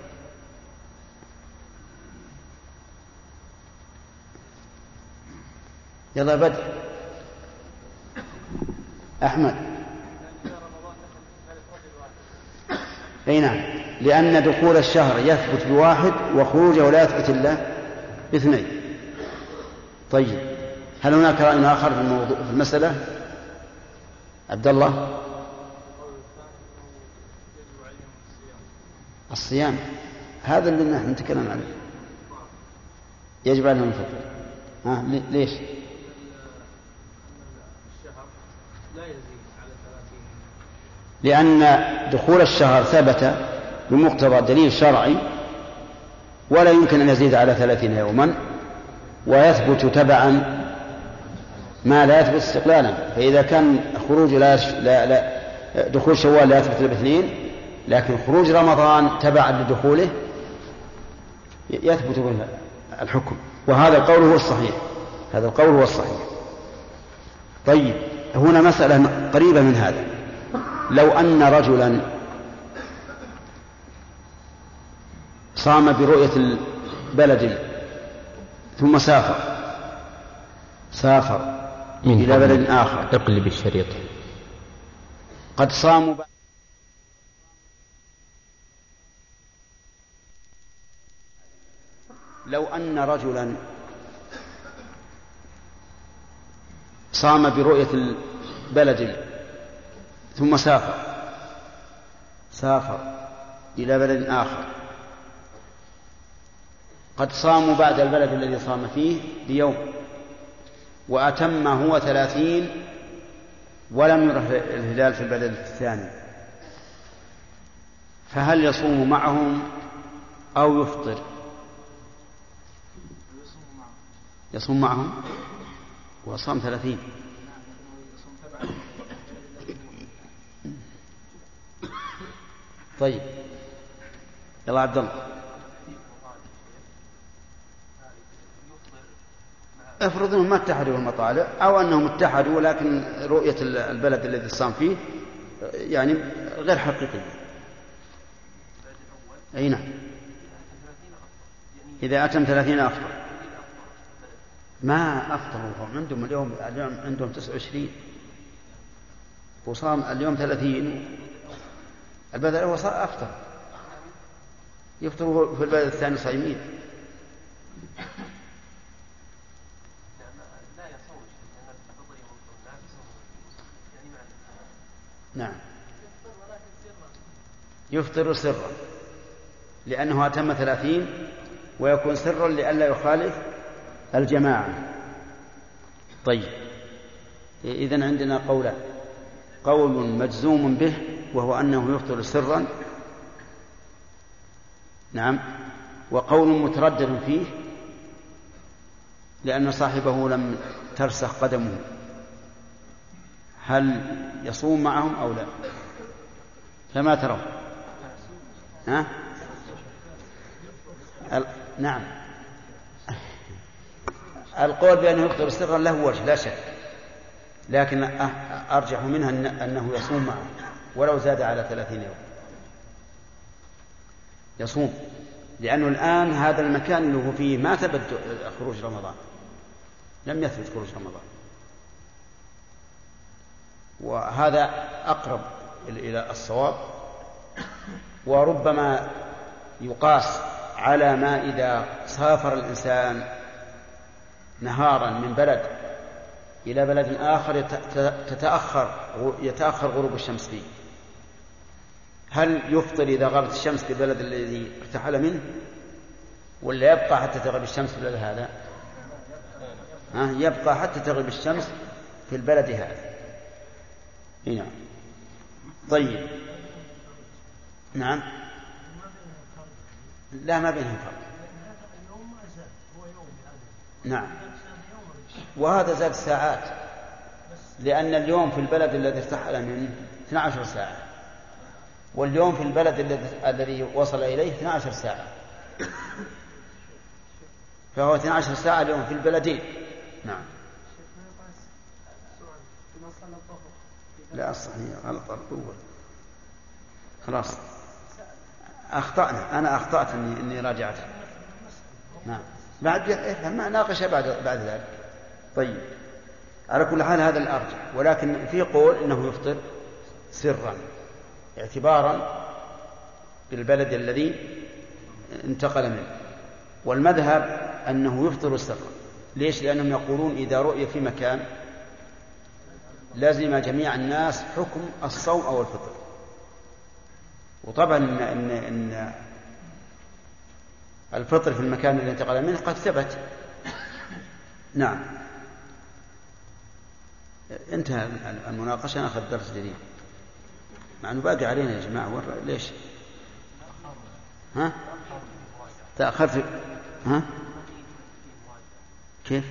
يلا بدر أحمد. أي نعم لأن دخول الشهر يثبت بواحد وخروجه لا يثبت إلا باثنين. طيب هل هناك رأي آخر في الموضوع في المسألة؟ عبد الله. الصيام هذا اللي نحن نتكلم عنه يجب عليهم الفطر. ها ليش؟ لأن دخول الشهر ثبت بمقتضى دليل شرعي ولا يمكن أن يزيد على ثلاثين يوما ويثبت تبعا ما لا يثبت استقلالا. فإذا كان خروج لا, لا, لا دخول شوال لا يثبت باثنين لكن خروج رمضان تبعا لدخوله يثبت به الحكم. وهذا القول هو الصحيح. هذا القول هو الصحيح. طيب هنا مسألة قريبة من هذا. لو أن رجلا صام برؤية البلد ثم سافر سافر إلى بلد آخر اقلب الشريط قد صاموا لو أن رجلا صام برؤية البلد ثم سافر سافر إلى بلد آخر قد صاموا بعد البلد الذي صام فيه بيوم وأتم هو ثلاثين ولم يره الهلال في البلد الثاني فهل يصوم معهم أو يفطر؟ يصوم معهم وصام ثلاثين. طيب يلا عبد الله. افرض انهم ما اتحدوا المطالع او انهم اتحدوا ولكن رؤية البلد الذي صام فيه يعني غير حقيقية. اي نعم اذا اتم ثلاثين افطر. ما افطروا عندهم اليوم اليوم عندهم تسعة وعشرين وصام اليوم ثلاثين البلد الأول أفطر يفطروا في البلد الثاني صايمين. نعم يفطر سرا لأنه أتم ثلاثين ويكون سرا لئلا يخالف الجماعة. طيب إذن عندنا قولان قول مجزوم به وهو أنه يفطر سرا نعم وقول متردد فيه لأن صاحبه لم ترسخ قدمه هل يصوم معهم أو لا؟ فما ترون؟ ها؟ ال... نعم القول بأنه يفطر سرا له وجه لا شك لكن أرجح منها أنه يصوم معه ولو زاد على ثلاثين يوم يصوم لأنه الآن هذا المكان اللي هو فيه ما ثبت خروج رمضان لم يثبت خروج رمضان وهذا أقرب إلى الصواب. وربما يقاس على ما إذا سافر الإنسان نهارا من بلد إلى بلد آخر تتأخر يتأخر غروب الشمس فيه، هل يفطر إذا غابت الشمس في البلد الذي ارتحل منه، ولا يبقى حتى تغرب الشمس في البلد هذا؟ ها يبقى حتى تغرب الشمس في البلد هذا. نعم. طيب. نعم. لا ما بينهم فرق. نعم. وهذا زاد ساعات، لأن اليوم في البلد الذي ارتحل منه اثنتا عشرة ساعة، واليوم في البلد الذي وصل إليه اثنتا عشرة ساعة، فهو اثنتا عشرة ساعة اليوم في البلدين. نعم. لا الصحيح غلط الأول. خلاص أخطأنا، أنا أخطأت إني, إني راجعت. نعم. بعد ما ناقش بعد بعد ذلك. طيب على كل حال هذا الأرجح، ولكن في قول إنه يفطر سرا اعتبارا بالبلد الذي انتقل منه، والمذهب أنه يفطر سرا. ليش؟ لأنهم يقولون إذا رؤي في مكان لازم جميع الناس حكم الصوم أو الفطر. وطبعا إن, إن, إن الفطر في المكان الذي انتقل منه قد ثبت. نعم. انتهى المناقشة، نأخذ درس جديد مع أنه باقي علينا يا جماعة. ليش ها تأخرت؟ ها كيف؟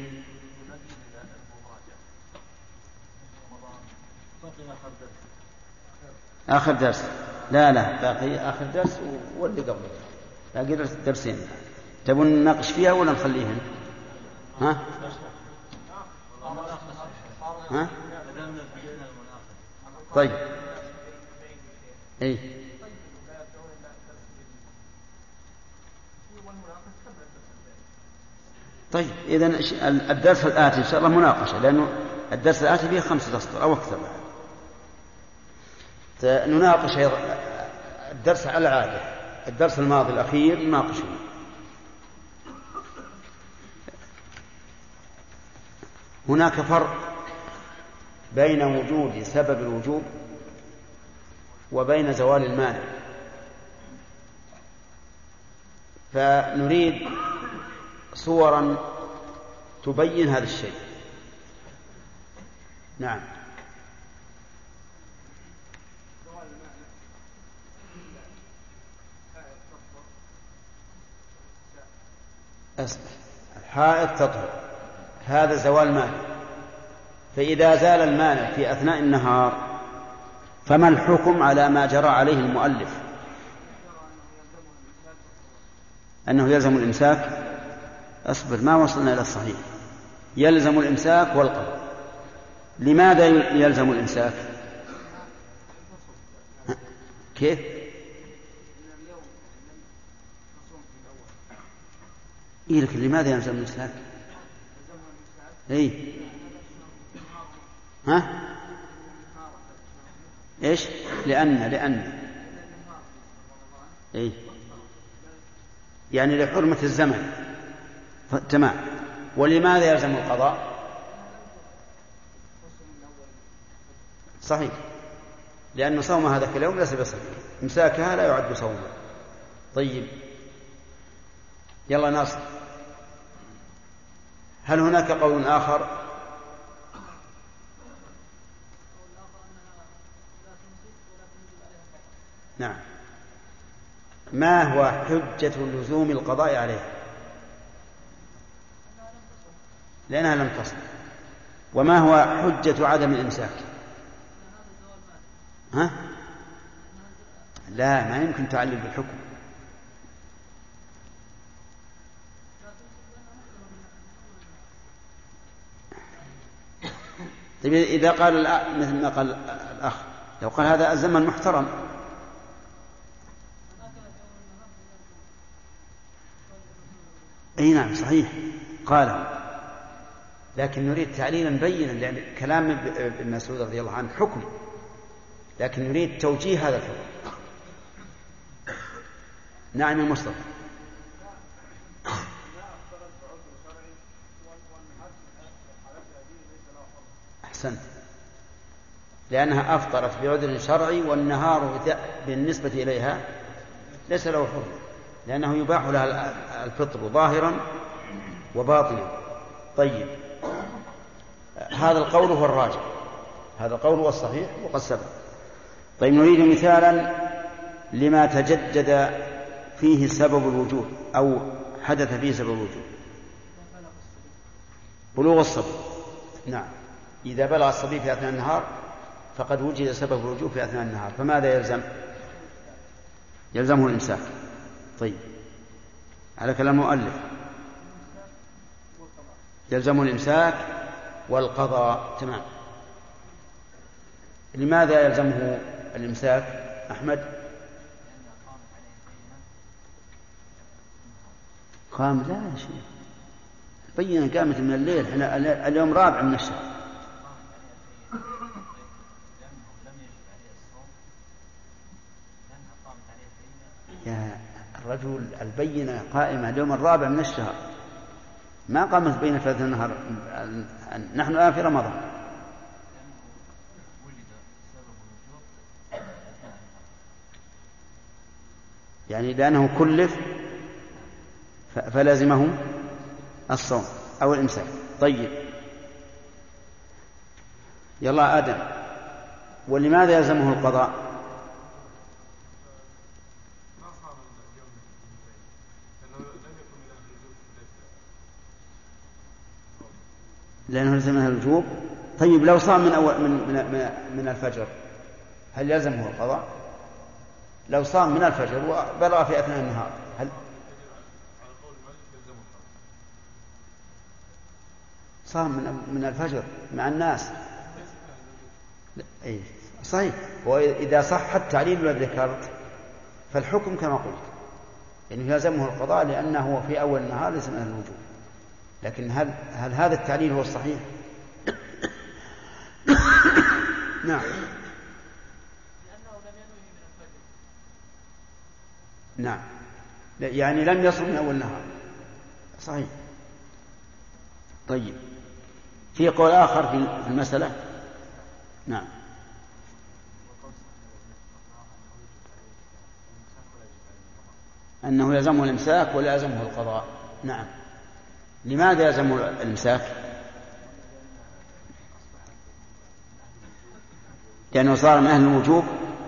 آخر درس؟ لا لا باقي آخر درس واللي قبله باقي درس درسين. تبون نناقش فيها ولا نخليهن؟ ها ها طيب. اي طيب إذن الدرس الآتي إن شاء الله مناقشة، لأنه الدرس الآتي فيه خمسة أسطر أو أكثر. نناقش الدرس على العادة. الدرس الماضي الأخير نناقشه. هناك فرق بين وجود سبب الوجوب وبين زوال المانع، فنريد صورا تبين هذا الشيء. نعم. أصبح الحائط تطهر، هذا زوال مانع. فإذا زال المانع في أثناء النهار فما الحكم على ما جرى عليه المؤلف أنه يلزم الإمساك؟ أصبر ما وصلنا إلى الصحيح. يلزم الإمساك والقضاء. لماذا يلزم الإمساك؟ كيف؟ إيه لكن لماذا يلزم الإمساك؟ إيه ها إيش؟ لأن لأن إيه يعني لحرمة الزمن. تمام. ولماذا يلزم القضاء؟ صحيح، لأن صوم هذا في اليوم ليس بصحيح، إمساكها لا يعد صوما. طيب يلا ناصر، هل هناك قول آخر؟ نعم. ما هو حجة لزوم القضاء عليه؟ لأنها لم تصل. وما هو حجة عدم الإمساك؟ ها؟ لا ما يمكن تعلل بالحكم. طيب إذا قال مثل ما قال الأخ، لو قال هذا الزمن محترم، أي نعم صحيح قال، لكن نريد تعليلا بينا، لأن كلام ابن مسعود رضي الله عنه حكم، لكن نريد توجيه هذا الحكم. نعم يا مصطفى. أحسنت، لأنها أفطرت بعذر شرعي والنهار بالنسبة إليها ليس له حرمة، لأنه يباح لها الفطر ظاهرا وباطنا. طيب، هذا القول هو الراجح، هذا القول هو الصحيح وقد سبق. طيب، نريد مثالا لما تجدد فيه سبب الوجوب أو حدث فيه سبب الوجوب. بلوغ الصبي. نعم، إذا بلغ الصبي في أثناء النهار فقد وجد سبب الوجوب في أثناء النهار، فماذا يلزم؟ يلزمه الإمساك. طيب، على كلام المؤلف يلزمه الإمساك والقضاء. تمام. لماذا يلزمه الإمساك أحمد؟ قام لا يا شيخ، بينا قامت من الليل، احنا اليوم رابع من الشهر. يا الرجل البينة قائمة اليوم الرابع من الشهر، ما قامت بين ثلاث النهار، نحن الآن في رمضان. يعني لأنه كلف فلازمه الصوم أو الإمساك. طيب، يلا آدم، ولماذا يلزمه القضاء؟ لأنه يلزمه الوجوب. طيب، لو صام من, أول من, من, من الفجر هل يلزمه القضاء؟ لو صام من الفجر وبلغ في أثناء النهار هل صام من الفجر مع الناس؟ أي صحيح. وإذا صح التعليل الذي ذكرت فالحكم كما قلت، يعني يلزمه القضاء لأنه في أول النهار ليس من الوجوب. لكن هل, هل هذا التعليل هو الصحيح؟ نعم، نعم، يعني لم يصل من أول النهار. صحيح. طيب، في قول آخر في المسألة. نعم، أنه يلزمه الإمساك ولا يلزمه القضاء. نعم، لماذا يلزمه الإمساك؟ لأنه صار من أهل الوجوب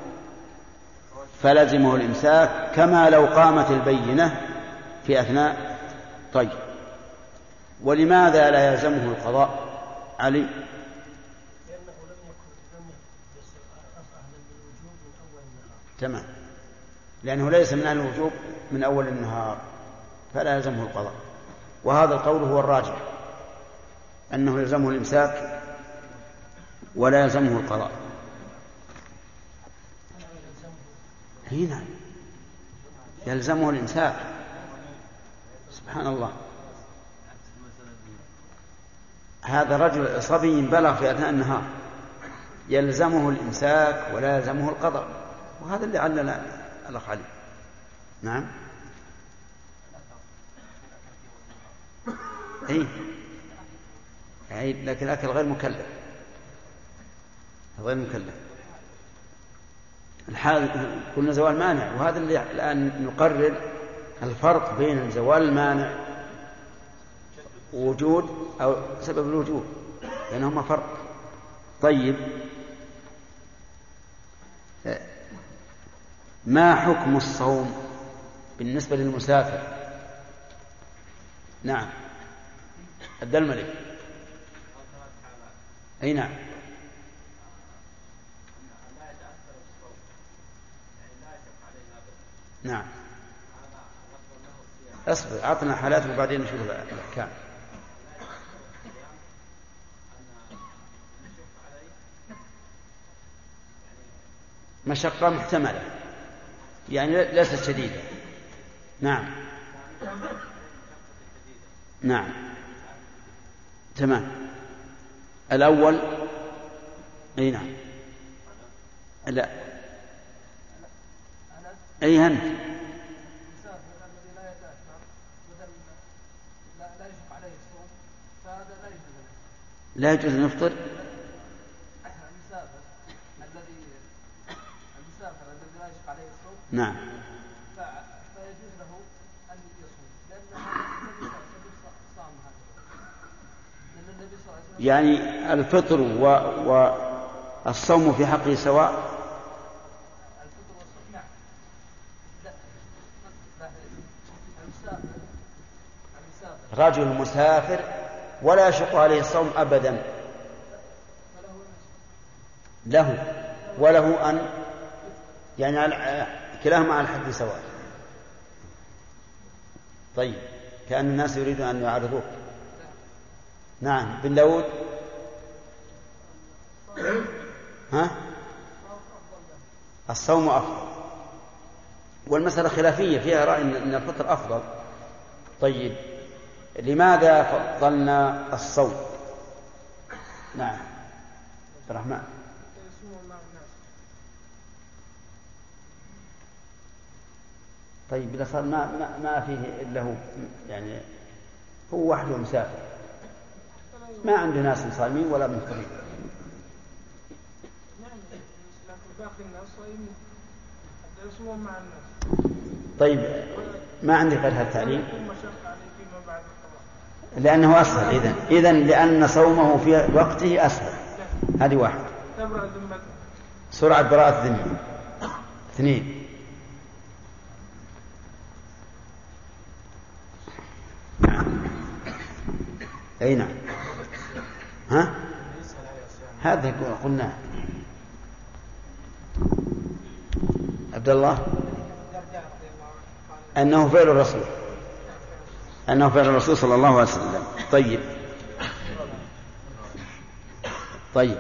فلزمه الإمساك كما لو قامت البينة في أثناء. طيب، ولماذا لا يلزمه القضاء؟ علي؟ لأنه لم يكن لم يصل أهل الوجوب من أول النهار. تمام، لأنه ليس من أهل الوجوب من أول النهار فلا يلزمه القضاء. وهذا القول هو الراجح، أنه يلزمه الإمساك ولا يلزمه القضاء. هنا يلزمه الإمساك. سبحان الله، هذا رجل صبي بلغ في أثناء النهار يلزمه الإمساك ولا يلزمه القضاء، وهذا اللي علّل الأخ علي. نعم، أي أي لكن الأكل غير مكلف، غير مكلف. الحال كنا زوال مانع، وهذا اللي الآن نقرر الفرق بين زوال المانع ووجود أو سبب الوجود، بينهما فرق. طيب، ما حكم الصوم بالنسبة للمسافر؟ نعم، عبد الملك. أي نعم، نعم. اصبر، أعطنا حالات وبعدين نشوف الأحكام. مشقة محتملة، يعني ليست شديدة. نعم، نعم، تمام. الأول أي نعم، لا أي هن لا يجوز أن يفطر. نعم. فيجوز له أن يصوم لأن النبي صلى الله عليه وسلم صام هذا. لأن النبي صلى الله عليه وسلم يعني الفطر والصوم في حقه سواء. الفطر والصوم نعم. لا المسافر المسافر رجل مسافر ولا يشق عليه الصوم أبدا، له وله أن يعني كلاهما على الحد سواء. طيب كأن الناس يريدون أن يعارضوك. نعم بن داود. ها؟ الصوم أفضل، والمسألة خلافية فيها رأي أن الفطر أفضل. طيب لماذا فضلنا الصوم؟ نعم عبد الرحمن. طيب إذا صار ما, ما, ما فيه إلا هو، يعني هو وحده مسافر ما عنده ناس صائمين ولا مفطرين. طيب ما عندي غير هذا التعليم لأنه أسهل. إذن إذن لأن صومه في وقته أسهل. هذه واحد. سرعة براءة الذمة. اثنين أي نعم. ها هذا قلنا عبد الله أنه فعل الرسول أنه فعل الرسول صلى الله عليه وسلم. طيب طيب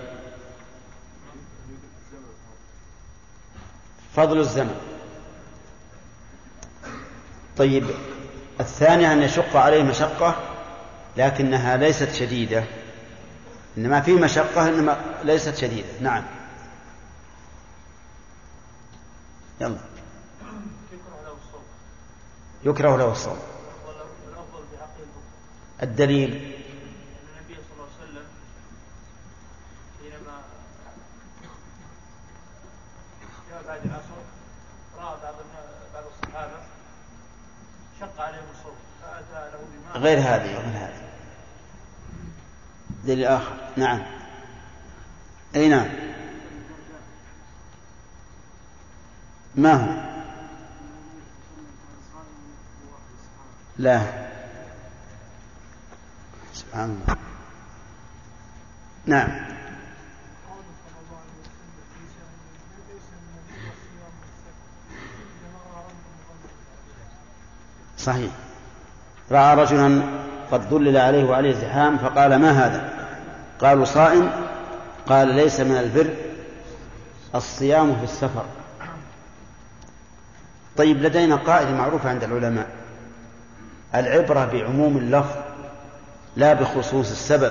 فضل الزمن. طيب الثاني أن يشق عليه مشقة لكنها ليست شديدة، إنما في مشقة إنما ليست شديدة. نعم يلا. يكره له الصوم. الدليل النبي صلى الله عليه وسلم حينما جاء بعد العصر رأى بعض بعض الصحابة شق عليهم الصوم فأتى له بماء. غير هذه غير هذه دليل آخر. نعم أي نعم. ما هو؟ لا سبحان الله. نعم صحيح. رأى رجلا قد ظلل عليه وعليه زحام فقال ما هذا؟ قالوا صائم. قال ليس من البر الصيام في السفر. طيب لدينا قاعدة معروفة عند العلماء: العبرة بعموم اللفظ لا بخصوص السبب.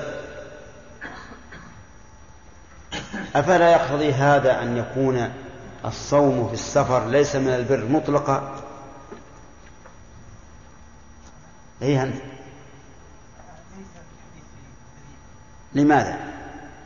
أفلا يقتضي هذا أن يكون الصوم في السفر ليس من البر مطلقا؟ أي أنت لماذا؟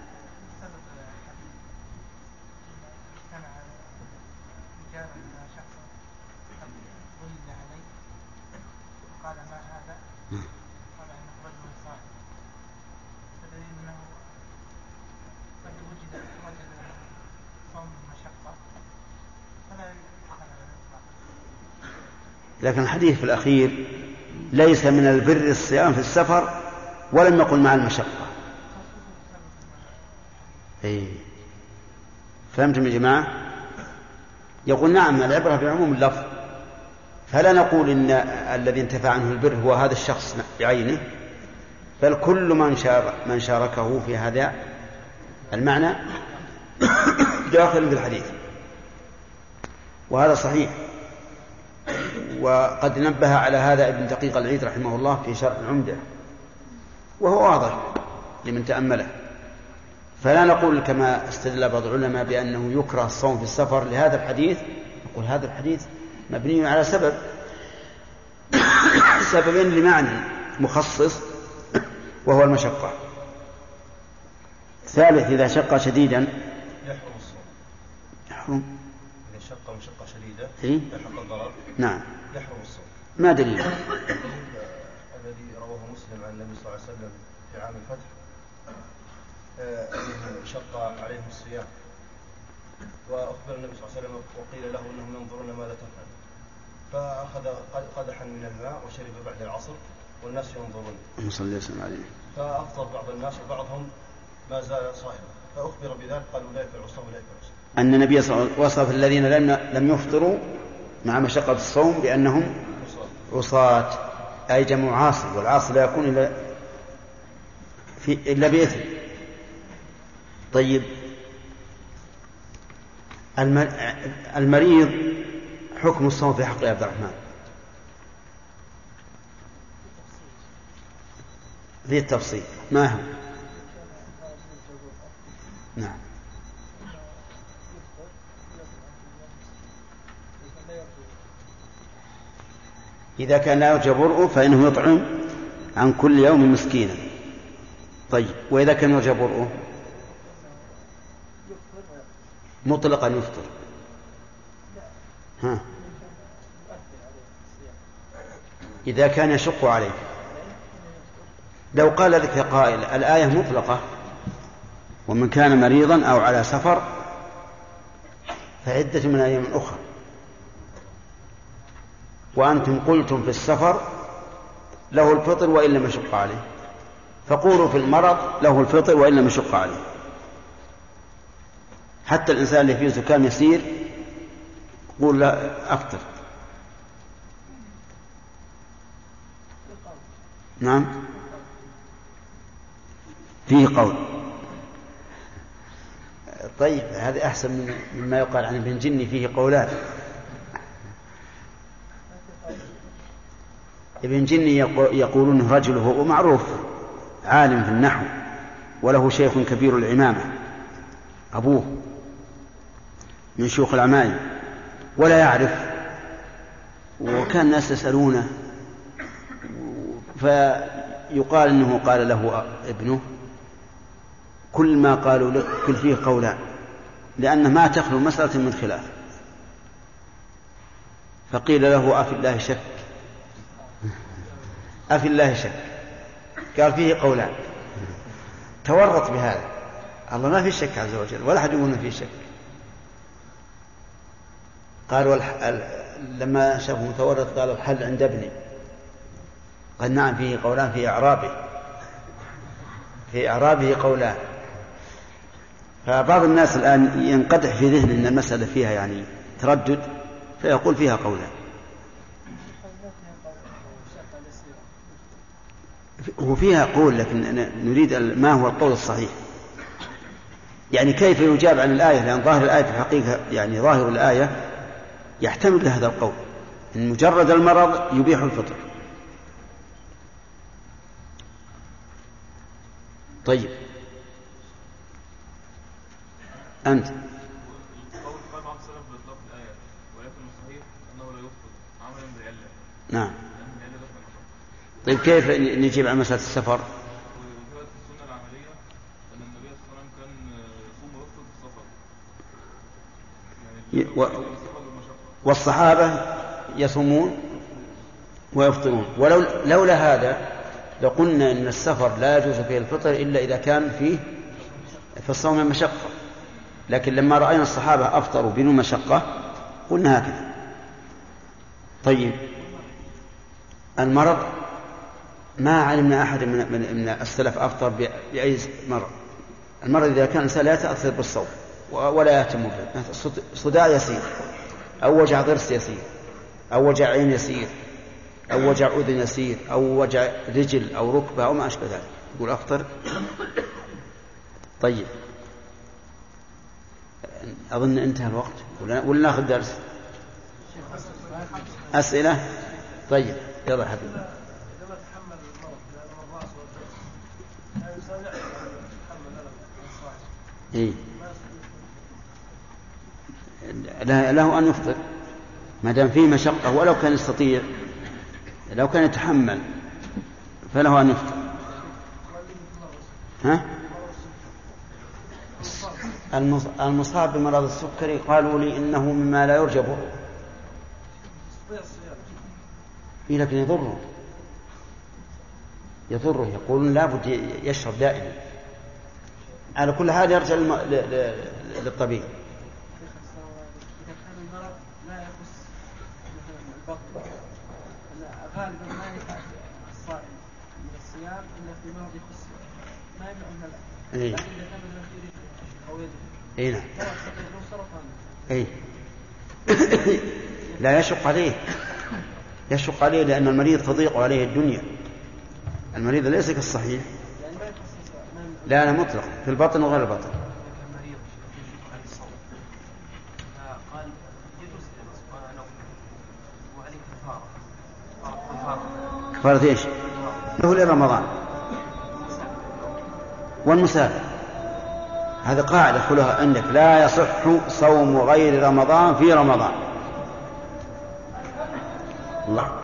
لكن الحديث في الأخير ليس من البر الصيام في السفر ولم يقل مع المشقة. إيه. فهمتم يا جماعة؟ يقول نعم العبرة بعموم اللفظ، فلا نقول إن الذي انتفع عنه البر هو هذا الشخص بعينه، بل كل من شارك من شاركه في هذا المعنى داخل في الحديث، وهذا صحيح. وقد نبه على هذا ابن دقيق العيد رحمه الله في شرح العمدة، وهو واضح لمن تأمله. فلا نقول كما استدل بعض العلماء بأنه يكره الصوم في السفر لهذا الحديث، نقول هذا الحديث مبني على سبب سببين لمعنى مخصص وهو المشقة. ثالث إذا شق شديدا يحرم الصوم. يحرم إذا شق مشقة شديدة العقيدة إيه؟ يلحق الضرر. نعم. يحرم الصوم. ما دليل؟ الذي رواه مسلم عن النبي صلى الله عليه وسلم في عام الفتح أنه شق عليهم الصيام، وأخبر النبي صلى الله عليه وسلم وقيل له أنهم ينظرون ماذا تفعل، فأخذ قدحا من الماء وشرب بعد العصر والناس ينظرون. صلى الله عليه وسلم. فأفطر بعض الناس وبعضهم ما زال صائما، فأخبر بذلك قالوا لا يفعل الصوم ولا يفعل الصوم. أن النبي صلى الله عليه وسلم وصف الذين لم لم يفطروا مع مشقة الصوم بأنهم عصاة، أي جمع عاصي، والعاصي لا يكون إلا في إلا بإثم. طيب، المريض حكم الصوم في حق عبد الرحمن ذي التفصيل ما هو؟ نعم. إذا كان لا يرجى برؤه فإنه يطعم عن كل يوم مسكينا. طيب، وإذا كان يرجى برؤه مطلقا يفطر. ها. إذا كان يشق عليه، لو قال لك قائل الآية مطلقة ومن كان مريضا أو على سفر فعدة من أيام أخرى، وأنتم قلتم في السفر له الفطر وإن لم يشق عليه، فقولوا في المرض له الفطر وإن لم يشق عليه. حتى الإنسان اللي فيه زكام يسير قول لا أفطر. نعم، فيه قول. طيب، هذا أحسن مما يقال عن ابن جني فيه قولان. ابن جني يقولون رجل هو معروف عالم في النحو وله شيخ كبير العمامة، أبوه من شيوخ العمايم ولا يعرف، وكان الناس يسألونه، فيقال إنه قال له ابنه كل ما قالوا لك كل فيه قولان، لأن ما تخلو مسألة من خلاف. فقيل له أفي الله شك، أفي الله شك، قال فيه قولان. تورط بهذا، الله ما في شك عز وجل ولا أحد يقول فيه شك. قالوا لما شافوا متورط قالوا الحل عند ابني، قال نعم فيه قولان في إعرابه، في إعرابه قولان. فبعض الناس الآن ينقدح في ذهن أن المسألة فيها يعني تردد فيقول فيها قولان. وفيها قول، لكن نريد ما هو القول الصحيح، يعني كيف يجاب عن الآية، لأن ظاهر الآية في الحقيقة يعني ظاهر الآية يحتمل هذا القول إن مجرد المرض يبيح الفطر. طيب، أنت نعم. طيب، كيف نجيب عن مسألة السفر؟ والصحابة يصومون ويفطرون، ولو لولا هذا لقلنا إن السفر لا يجوز فيه الفطر إلا إذا كان فيه في الصوم مشقة، لكن لما رأينا الصحابة أفطروا بدون مشقة قلنا هكذا. طيب، المرض ما علمنا أحد من, من, من السلف أفطر بأي مرض. المرض إذا كان الإنسان لا يتأثر بالصوم ولا يهتم به، صداع يسير أو وجع ضرس يسير أو وجع عين يسير أو وجع أذن يسير أو وجع رجل أو ركبة أو ما أشبه ذلك، يقول أفطر. طيب، أظن انتهى الوقت ولا ناخذ درس أسئلة؟ طيب، يلا حبيبي. إيه؟ له أن يفطر ما دام فيه مشقة، ولو كان يستطيع، لو كان يتحمل فله أن يفطر. ها؟ المصاب بمرض السكري قالوا لي إنه مما لا يرجى برؤه، إيه لكن يضره يضره يقولون لابد يشرب دائما. على كل حال يرجع للم... ل... ل... للطبيب. إذا كان المرض لا يخص مثلا البطن غالبا ما يفعل الصائم من الصيام إلا في مرض يخص ما يمنع من الأكل. إيه. لكن إذا كان مثلا في رجل أو يده إيه نعم. سرطان. إيه. لا يشق عليه يشق عليه لأن المريض تضيق عليه الدنيا. المريض ليس كالصحيح. لا لا مطلق في البطن وغير البطن. كفارة ايش؟ له لرمضان والمسافر. هذا قاعدة خلها عندك لا يصح صوم غير رمضان في رمضان. الله.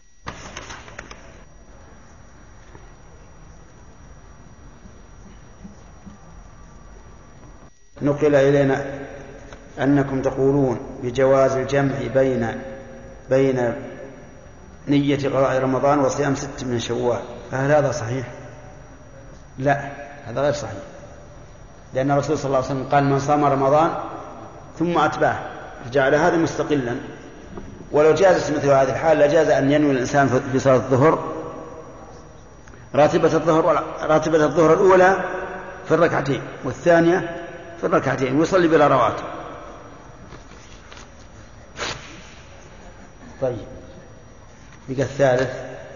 نقل إلينا أنكم تقولون بجواز الجمع بين بين نية قضاء رمضان وصيام ست من شوال، فهل هذا صحيح؟ لا، هذا غير صحيح، لأن الرسول صلى الله عليه وسلم قال من صام رمضان ثم أتبعه، فجعل هذا مستقلا. ولو جازت مثل هذه الحال لجاز أن ينوي الإنسان في صلاة الظهر راتبة الظهر راتبة الظهر الأولى في الركعتين والثانية في الركعتين ويصلي بلا رواتب. طيب بقى الثالث.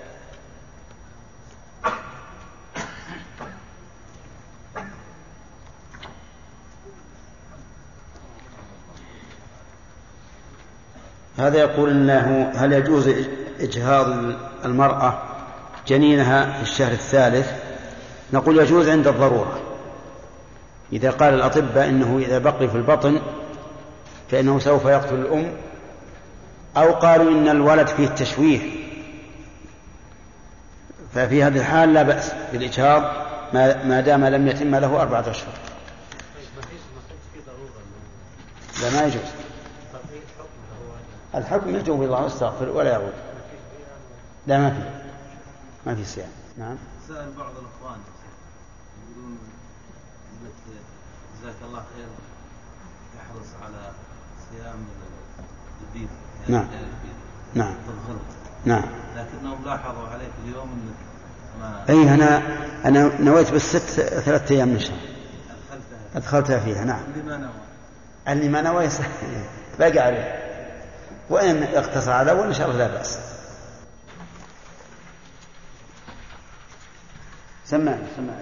هذا يقول إنه هل يجوز إجهاض المرأة جنينها في الشهر الثالث؟ نقول يجوز عند الضرورة. إذا قال الأطباء إنه إذا بقي في البطن فإنه سوف يقتل الأم، أو قالوا إن الولد فيه تشويه، ففي هذه الحال لا بأس بالإجهاض ما دام لم يتم له أربعة أشهر. لا ما يجوز. الحكم يتوب الله واستغفر ولا يعود. لا ما في ما في صيام. نعم. سأل بعض الأخوان يقولون جزاك الله خير تحرص على صيام البيض. نعم نعم نعم. لكنهم لاحظوا عليك اليوم انك ما اي انا انا نويت بالست ثلاثة ايام من شهر ادخلتها فيها. نعم. اللي ما نوى اللي ما نوى باقي عليه، وإن اقتصر على الأول إن شاء الله لا بأس. سمعني سمعني.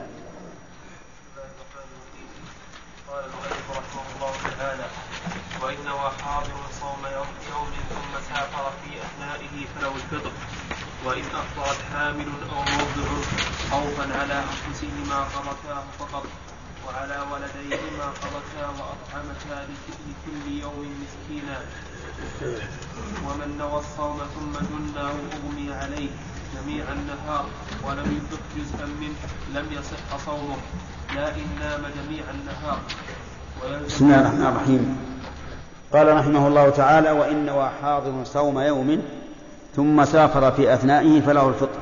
قال المؤلف رحمه الله تعالى: وإن وحاضر صوم يوم ثم سافر في أثنائه فله الفطر، وإن أفطرت حامل أو مرضع خوفا على أنفسهما قضتا فقط، وعلى ولديهما قضتا وأطعمتا لكل يوم مسكينا. ومن نوى الصوم ثم جناه أغمي عليه جميع النهار ولم يدرك جزءا منه لم يصح صومه، لا إن نام جميع النهار. بسم الله الرحمن الرحيم. قال رحمه الله تعالى: وإن نوى حاضر صوم يوم ثم سافر في أثنائه فله الفطر.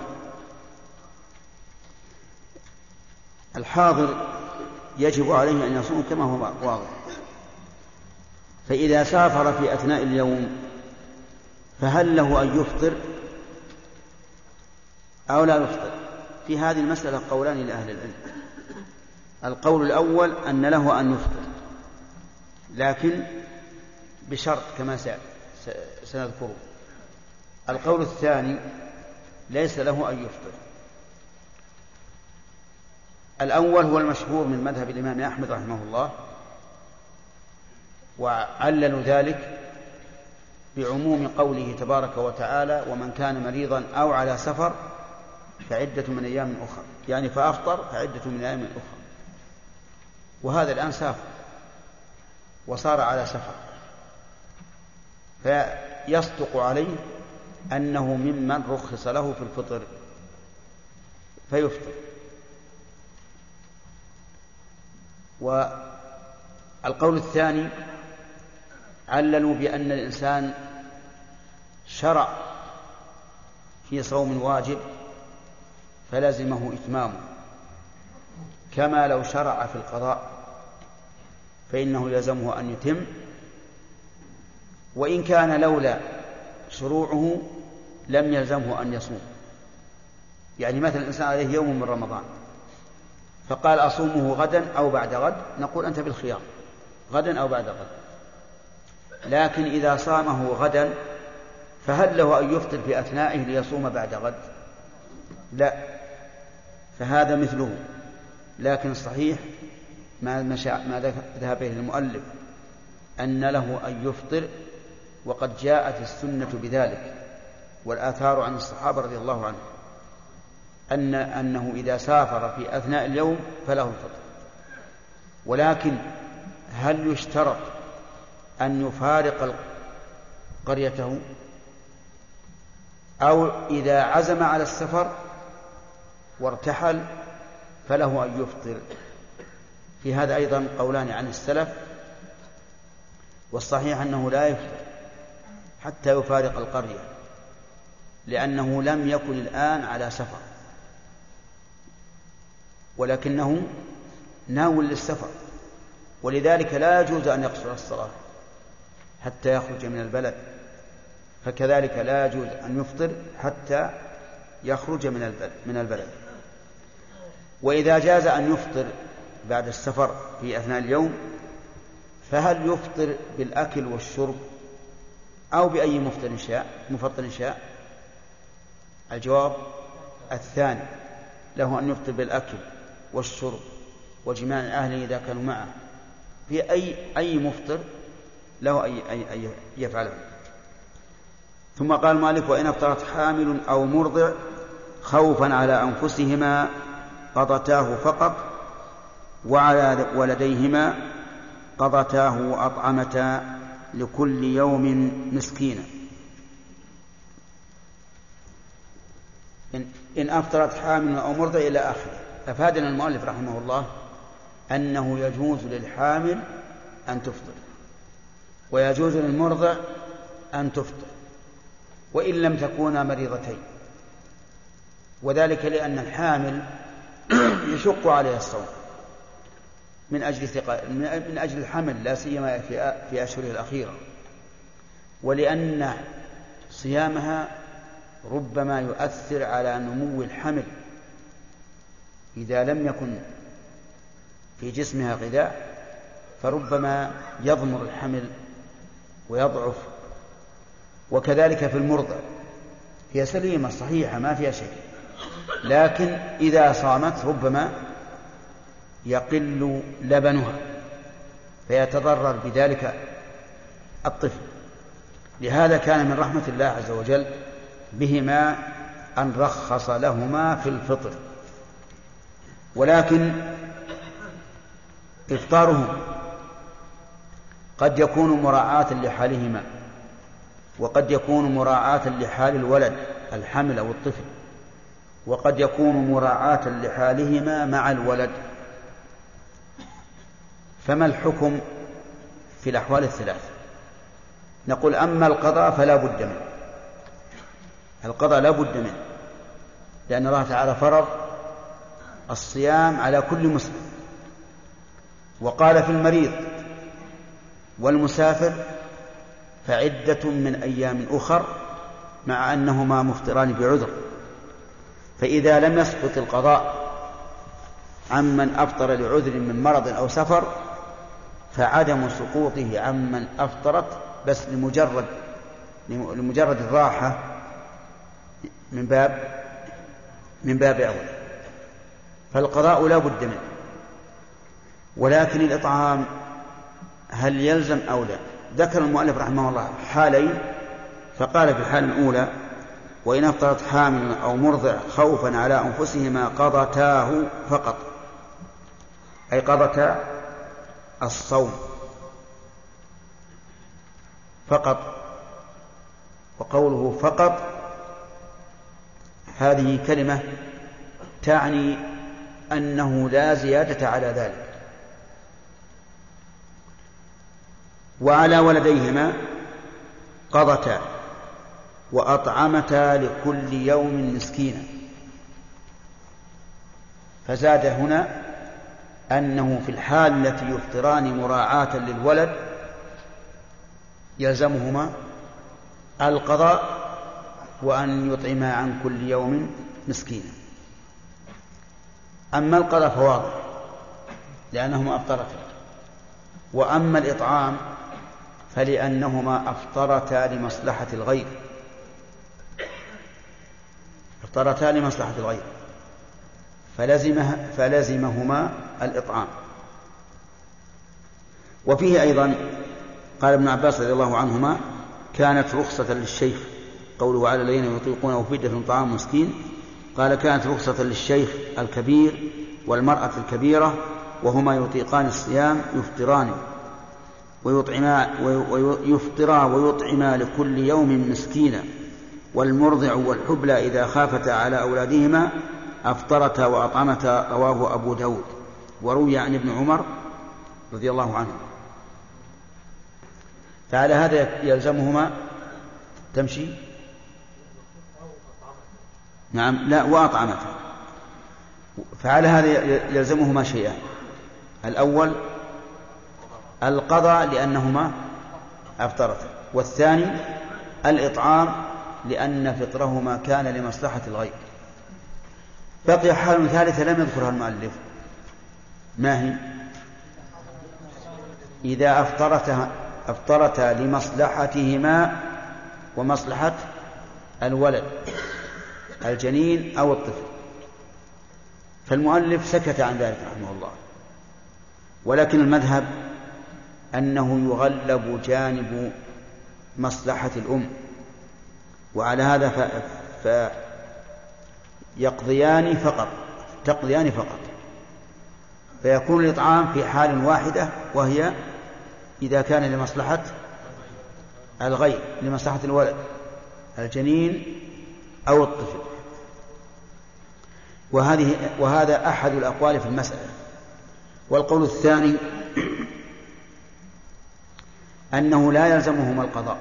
الحاضر يجب عليه أن يصوم كما هو واضح، فإذا سافر في أثناء اليوم فهل له أن يفطر أو لا يفطر؟ في هذه المسألة قولان لأهل العلم. القول الأول أن له أن يفطر، لكن بشرط كما سنذكره. القول الثاني ليس له أن يفطر. الأول هو المشهور من مذهب الإمام أحمد رحمه الله، وعللوا ذلك بعموم قوله تبارك وتعالى: ومن كان مريضا أو على سفر فعدة من أيام أخرى، يعني فأفطر فعدة من أيام أخرى. وهذا الآن سافر وصار على سفر، فيصدق عليه أنه ممن رخص له في الفطر فيفطر. والقول الثاني عللوا بأن الإنسان شرع في صوم واجب فلزمه إتمامه، كما لو شرع في القضاء فإنه يلزمه أن يتم، وإن كان لولا شروعه لم يلزمه أن يصوم. يعني مثلا الإنسان عليه يوم من رمضان فقال أصومه غدا أو بعد غد، نقول أنت بالخيار غدا أو بعد غد. لكن إذا صامه غدا فهل له أن يفطر في أثنائه ليصوم بعد غد؟ لا، فهذا مثله. لكن الصحيح ما, ما ذهب به المؤلف أن له أن يفطر، وقد جاءت السنة بذلك والآثار عن الصحابة رضي الله عنهم أن أنه إذا سافر في أثناء اليوم فله الفطر. ولكن هل يشترط أن يفارق قريته، أو إذا عزم على السفر وارتحل فله أن يفطر؟ في هذا أيضا قولان عن السلف، والصحيح أنه لا يفطر حتى يفارق القرية، لأنه لم يكن الآن على سفر ولكنه ناو للسفر، ولذلك لا يجوز أن يقصر الصلاة حتى يخرج من البلد، فكذلك لا يجوز أن يفطر حتى يخرج من البلد. وإذا جاز أن يفطر بعد السفر في أثناء اليوم فهل يفطر بالأكل والشرب أو بأي مفطر شاء مفطر شاء؟ الجواب الثاني، له أن يفطر بالأكل والشرب وجماع أهله إذا كانوا معه، في أي أي مفطر له أي أي أي يفعله. ثم قال مالك: وإن أفطرت حامل أو مرضع خوفا على أنفسهما قضتاه فقط، وعلى ولديهما قضتاه وأطعمتا لكل يوم مسكينا. إن أفطرت حامل أو مرضع إلى آخره. أفادنا المؤلف رحمه الله أنه يجوز للحامل أن تفطر ويجوز للمرضع أن تفطر وإن لم تكونا مريضتين، وذلك لأن الحامل يشق عليها الصوم من أجل ثقة من أجل الحمل، لا سيما في أشهره الأخيرة، ولأن صيامها ربما يؤثر على نمو الحمل إذا لم يكن في جسمها غذاء، فربما يضمر الحمل ويضعف. وكذلك في المرضع، هي سليمة صحيحة ما فيها شيء، لكن إذا صامت ربما يقل لبنها فيتضرر بذلك الطفل. لهذا كان من رحمة الله عز وجل بهما أن رخص لهما في الفطر. ولكن إفطارهم قد يكون مراعاة لحالهما، وقد يكون مراعاة لحال الولد الحمل أو الطفل، وقد يكون مراعاة لحالهما مع الولد. فما الحكم في الأحوال الثلاث؟ نقول: أما القضاء فلا بد منه، القضاء لا بد منه، لأن الله تعالى فرض الصيام على كل مسلم، وقال في المريض والمسافر: فعدة من أيام أخر، مع أنهما مفطران بعذر. فإذا لم يسقط القضاء عمن أفطر لعذر من مرض أو سفر فعدم سقوطه عمن أفطرت بس لمجرد لمجرد الراحة من باب من باب أول، فالقضاء لا بد منه. ولكن الإطعام هل يلزم أو لا؟ ذكر المؤلف رحمه الله حالين، فقال في الحالة الأولى: وإن أفطرت حامل أو مرضع خوفا على أنفسهما قضتاه فقط، أي قضتا الصوم فقط. وقوله فقط هذه كلمة تعني أنه لا زيادة على ذلك. وعلى ولديهما قضتا، وأطعمتا لكل يوم مسكينا. فزاد هنا أنه في الحال التي يفطران مراعاة للولد يلزمهما القضاء وأن يطعما عن كل يوم مسكينا. أما القضاء فواضح لأنهما أفطرتا، وأما الإطعام فلأنهما أفطرتا لمصلحة الغير أفطرتا لمصلحة الغير فلزمه فلزمهما الإطعام. وفيه أيضا قال ابن عباس رضي الله عنهما: كانت رخصة للشيخ، قوله على الذين يطيقونه فدية طعام مسكين، قال كانت رخصة للشيخ الكبير والمرأة الكبيرة وهما يطيقان الصيام يفطران ويطعما ويفطرا ويطعما لكل يوم مسكينا، والمرضع والحبلى إذا خافتا على أولادهما أفطرتا وأطعمتا. رواه أبو داود. وروي عن ابن عمر رضي الله عنه. فعلى هذا يلزمهما تمشي نعم لا وأطعمتا. فعلى هذا يلزمهما شيئان: الأول القضاء لأنهما أفطرتا، والثاني الإطعام لأن فطرهما كان لمصلحة الغير. بقي حال ثالثة لم يذكرها المؤلف، ما هي؟ إذا أفطرتا أفطرتا لمصلحتهما ومصلحة الولد الجنين أو الطفل. فالمؤلف سكت عن ذلك رحمه الله، ولكن المذهب أنه يغلب جانب مصلحة الأم، وعلى هذا فيقضيان فقط تقضيان فقط فيكون الإطعام في حال واحدة، وهي إذا كان لمصلحة الغير، لمصلحة الولد الجنين أو الطفل. وهذه وهذا أحد الأقوال في المسألة. والقول الثاني أنه لا يلزمهما القضاء،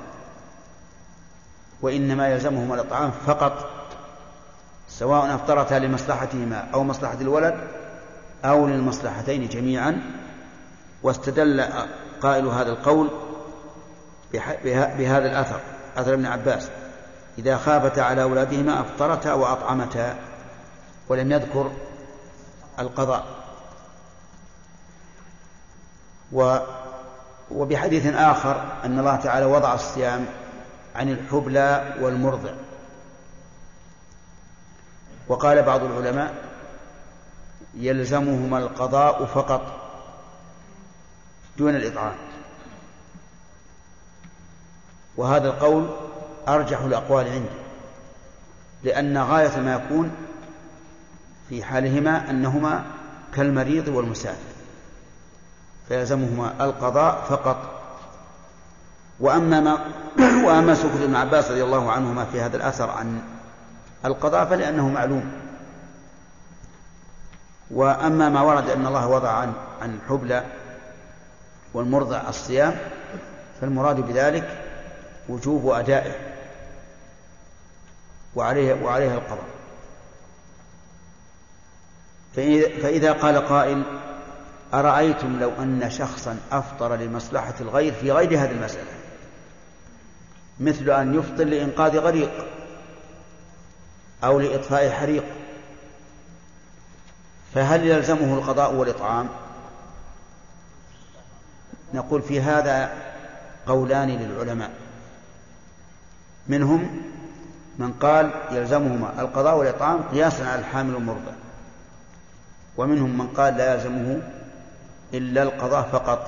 وإنما يلزمهما الإطعام فقط، سواء أفطرتا لمصلحتهما أو مصلحة الولد أو للمصلحتين جميعا. واستدل قائل هذا القول بهذا الأثر، أثر ابن عباس: إذا خافتا على أولادهما أفطرتا وأطعمتا، ولم يذكر القضاء. وبحديث آخر أن الله تعالى وضع الصيام عن الحبلى والمرضع. وقال بعض العلماء يلزمهما القضاء فقط دون الإطعام، وهذا القول أرجح الأقوال عندي، لأن غاية ما يكون في حالهما أنهما كالمريض والمسافر، فيلزمهما القضاء فقط. وأما ما وأما سكوت ابن عباس رضي الله عنهما في هذا الأثر عن القضاء فلأنه معلوم. وأما ما ورد أن الله وضع عن عن الحبلى والمرضع الصيام فالمراد بذلك وجوب أدائه وعليه وعليها القضاء. فإذا قال قائل: أرأيتم لو أن شخصا أفطر لمصلحة الغير في غير هذه المسألة، مثل أن يفطر لإنقاذ غريق أو لإطفاء حريق، فهل يلزمه القضاء والإطعام؟ نقول في هذا قولان للعلماء، منهم من قال يلزمهما القضاء والإطعام قياسا على الحامل والمرضع، ومنهم من قال لا يلزمه إلا القضاء فقط،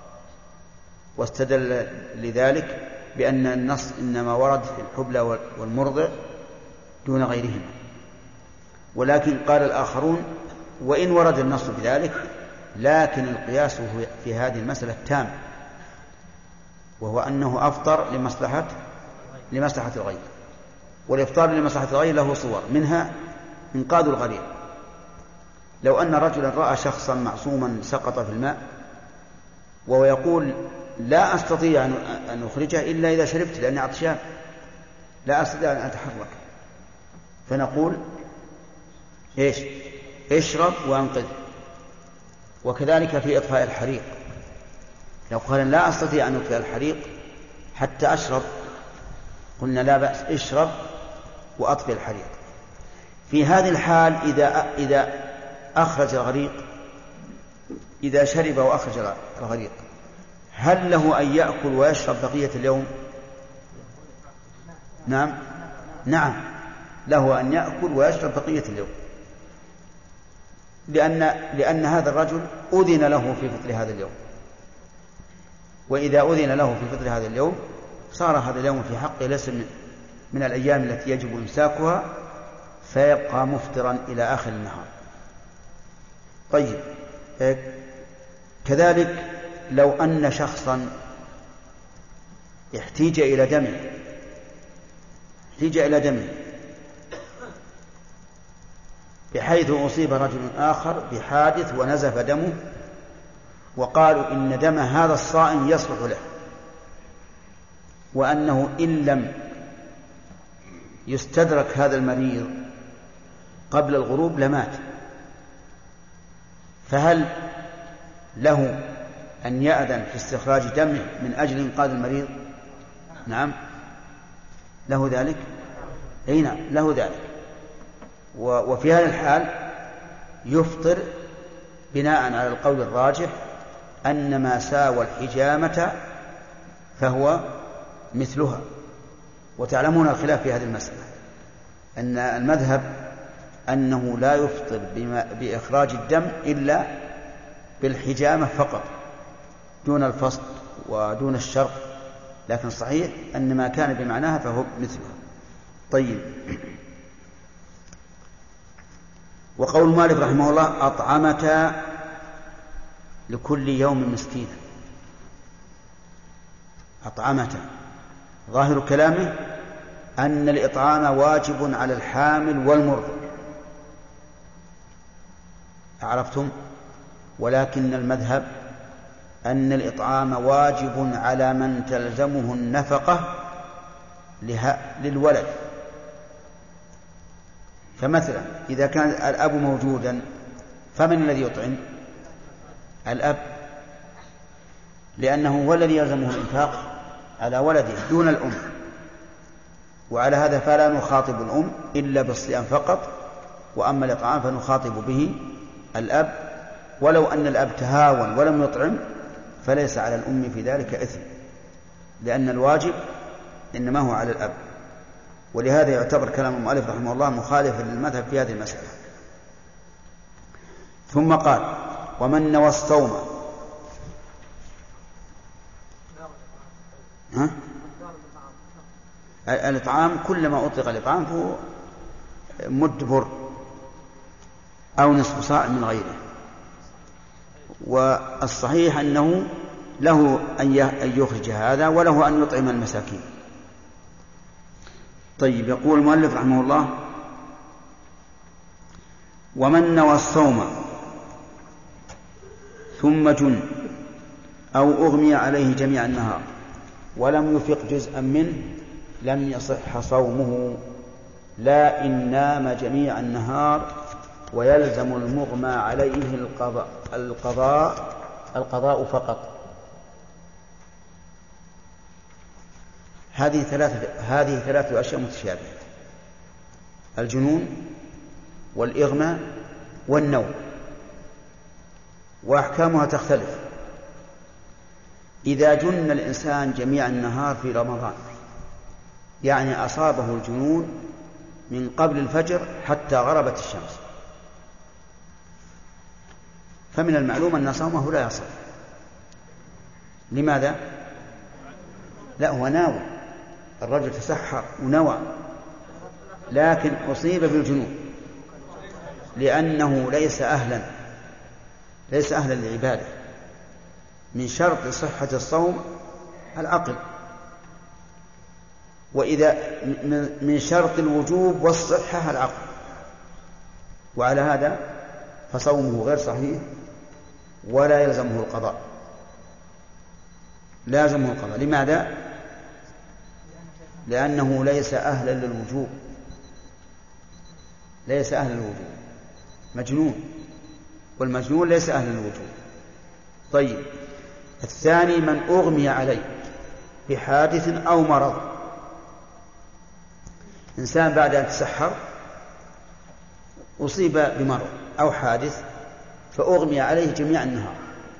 واستدل لذلك بأن النص إنما ورد في الحبلى والمرضع دون غيرهما. ولكن قال الآخرون: وإن ورد النص بذلك لكن القياس في هذه المسألة تام، وهو أنه أفطر لمصلحة لمصلحة الغير، والإفطار لمصلحة الغير له صور، منها إنقاذ الغريق. لو أن رجلا رأى شخصا معصوما سقط في الماء وهو يقول: لا أستطيع أن أخرجه إلا إذا شربت لأني عطشان، لا أستطيع أن أتحرك، فنقول إيش؟ اشرب وأنقذ. وكذلك في إطفاء الحريق، لو قال لا أستطيع أن أطفئ الحريق حتى أشرب، قلنا لا بأس، اشرب وأطفئ الحريق. في هذه الحال إذا إذا أخرج الغريق، إذا شرب وأخرج الغريق، هل له أن يأكل ويشرب بقية اليوم؟ نعم نعم له أن يأكل ويشرب بقية اليوم، لأن لأن هذا الرجل أذن له في فطر هذا اليوم، وإذا أذن له في فطر هذا اليوم صار هذا اليوم في حقه ليس من الأيام التي يجب إمساكها، فيبقى مفطرا إلى آخر النهار. طيب، كذلك لو أن شخصا احتيج إلى دمه احتيج إلى دمه بحيث أصيب رجل آخر بحادث ونزف دمه، وقالوا إن دم هذا الصائم يصلح له، وأنه إن لم يستدرك هذا المريض قبل الغروب لمات، فهل له أن يأذن في استخراج دمه من أجل إنقاذ المريض؟ نعم له ذلك، أي نعم له ذلك. وفي هذا الحال يفطر بناء على القول الراجح أن ما ساوى الحجامة فهو مثلها. وتعلمون الخلاف في هذه المسألة، أن المذهب أنه لا يفطر بإخراج الدم إلا بالحجامة فقط دون الفصل ودون الشرق، لكن صحيح أن ما كان بمعناها فهو مثلها. طيب، وقول مالك رحمه الله أطعمة لكل يوم مسكينا، أطعمة ظاهر كلامه أن الإطعام واجب على الحامل والمرضع، عرفتم؟ ولكن المذهب أن الإطعام واجب على من تلزمه النفقة للولد. فمثلا إذا كان الأب موجودا فمن الذي يطعم؟ الأب، لأنه هو الذي يلزمه الإنفاق على ولده دون الأم، وعلى هذا فلا نخاطب الأم إلا بالصيام فقط، وأما الإطعام فنخاطب به الأب، ولو أن الأب تهاون ولم يطعم فليس على الأم في ذلك إثم، لأن الواجب إنما هو على الأب. ولهذا يعتبر كلام المؤلف رحمه الله مخالفا للمذهب في هذه المسألة. ثم قال ومن نوى الصوم ها؟ الإطعام كلما أطلق الإطعام فهو مد بر أو نصف صاع من غيره، والصحيح أنه له أن يخرج هذا وله أن يطعم المساكين. طيب، يقول المؤلف رحمه الله ومن نوى الصوم ثم جن أو أغمي عليه جميع النهار ولم يفق جزءا منه لم يصح صومه، لا إن نام جميع النهار ويلزم المغمى عليه القضاء القضاء القضاء فقط. هذه ثلاثة هذه ثلاثة أشياء متشابهة: الجنون والإغماء والنوم، وأحكامها تختلف. إذا جن الإنسان جميع النهار في رمضان، يعني أصابه الجنون من قبل الفجر حتى غربت الشمس، فمن المعلوم أن صومه لا يصح. لماذا؟ لا، هو ناوى، الرجل تسحر ونوى، لكن أصيب بالجنون لأنه ليس أهلا ليس أهلا للعبادة. من شرط صحة الصوم العقل، وإذا من شرط الوجوب والصحة العقل، وعلى هذا فصومه غير صحيح ولا يلزمه القضاء. لازمه القضاء. لماذا؟ لأنه ليس أهلا للوجوب، ليس أهلا للوجوب، مجنون، والمجنون ليس أهلا للوجوب. طيب، الثاني من أغمي عليه بحادث أو مرض. إنسان بعد أن تسحر أصيب بمرض أو حادث فأغمي عليه جميع النهار،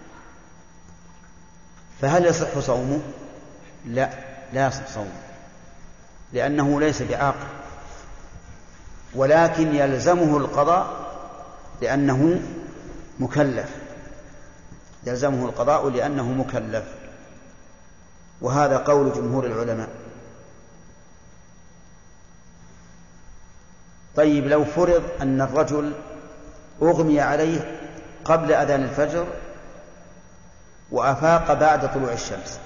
فهل يصح صومه؟ لا، لا يصح صومه، لأنه ليس بعاقل، ولكن يلزمه القضاء لأنه مكلف، يلزمه القضاء لأنه مكلف، وهذا قول جمهور العلماء. طيب، لو فرض أن الرجل أغمي عليه قبل أذان الفجر وأفاق بعد طلوع الشمس،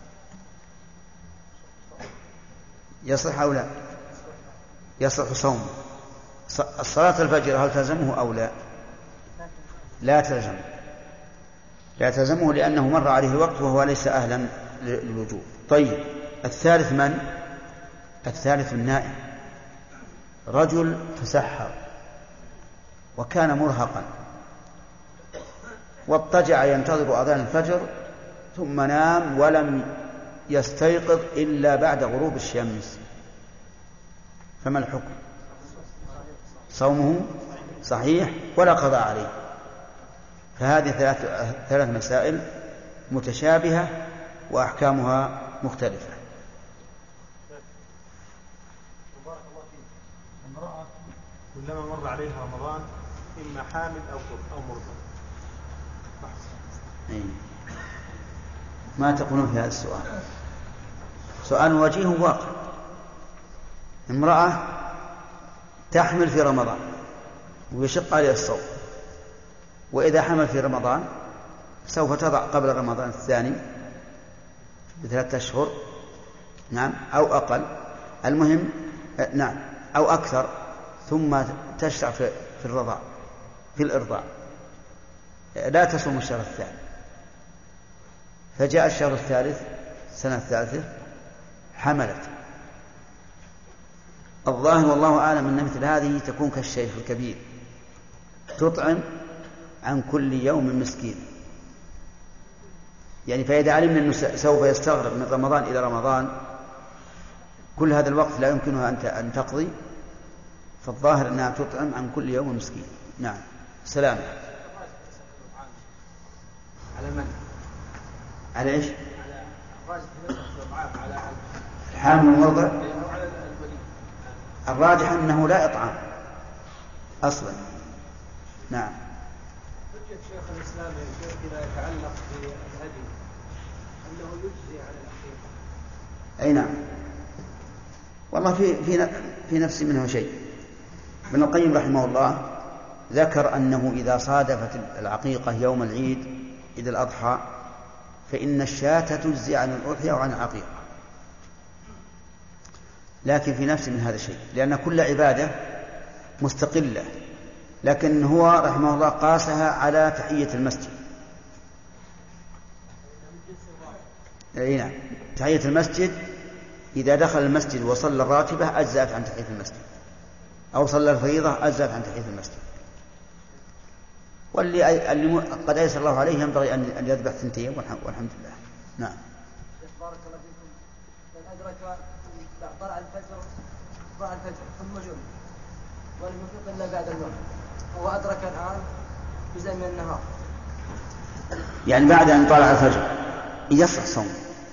يصح أو لا؟ يصح صوم. الصلاة الفجر هل تلزمه أو لا؟ لا تلزم، لا تلزمه لأنه مر عليه الوقت وهو ليس أهلا للوجوب. طيب، الثالث من؟ الثالث النائم. رجل تسحر وكان مرهقا واضطجع ينتظر أذان الفجر ثم نام ولم يستيقظ إلا بعد غروب الشمس، فما الحكم؟ صومه صحيح ولا قضاء عليه. فهذه ثلاث, ثلاث مسائل متشابهة وأحكامها مختلفة. امرأة كلما مر عليها رمضان إما حامل أو أو مرضى. ما تقولون في هذا السؤال؟ سؤال وجيه واقع. امرأة تحمل في رمضان ويشق عليها الصوم، وإذا حمل في رمضان سوف تضع قبل رمضان الثاني بثلاثة أشهر، نعم، أو أقل، المهم نعم، أو أكثر، ثم تشرع في الرضاع، في الإرضاع، لا تصوم الشهر الثاني. فجاء الشهر الثالث السنة الثالثة حملت. الظاهر والله أعلم أن مثل هذه تكون كالشيخ الكبير، تطعم عن كل يوم مسكين. يعني فإذا علمنا أنه سوف يستغرق من رمضان إلى رمضان كل هذا الوقت لا يمكنها أن تقضي، فالظاهر أنها تطعم عن كل يوم مسكين. نعم. سلام. على من؟ على إيش؟ على على الحامل والمرضع. الراجح أنه لا إطعام أصلا. نعم. حجة شيخ الإسلام فيما يتعلق بالهدي أنه يجزي على الحقيقة. أي نعم. والله في في في نفسي منه شيء. ابن القيم رحمه الله ذكر أنه إذا صادفت العقيقة يوم العيد عيد الأضحى فإن الشاة تجزي عن الأضحية وعن العقيقة، لكن في نفسي من هذا الشيء، لأن كل عبادة مستقلة، لكن هو رحمه الله قاسها على تحية المسجد. أي نعم، تحية المسجد إذا دخل المسجد وصلى الراتبة أجزأت عن تحية المسجد، أو صلى الفريضة أجزأت عن تحية المسجد. واللي اللي قد أيسر الله عليه ينبغي أن يذبح ثنتين والحمد لله. نعم. بارك الله فيكم. من أدرك طلع الفجر طلع الفجر ثم جن ولم يفيق إلا بعد المغرب، هو أدرك الآن جزء من النهار، يعني بعد أن طلع الفجر يصح صوم.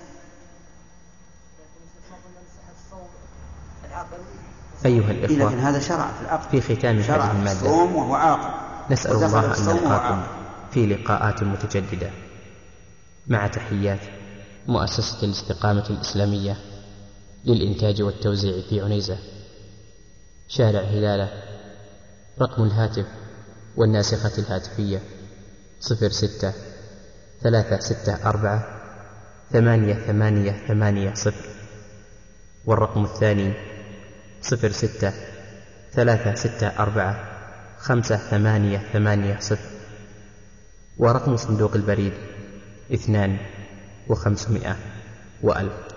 أيها الإخوة، لكن هذا شرع في العقد، في ختام هذه المادة الصوم وهو عاقل. نسأل الله أن نلقاكم في لقاءات متجددة، مع تحيات مؤسسة الاستقامة الإسلامية للإنتاج والتوزيع في عنيزة، شارع هلالة. رقم الهاتف والناسخة الهاتفية صفر ستة ثلاثة ستة أربعة ثمانية ثمانية ثمانية صفر، والرقم الثاني صفر ستة ثلاثة ستة أربعة خمسة ثمانية ثمانية صفر، ورقم صندوق البريد اثنان وخمسمائة وألف.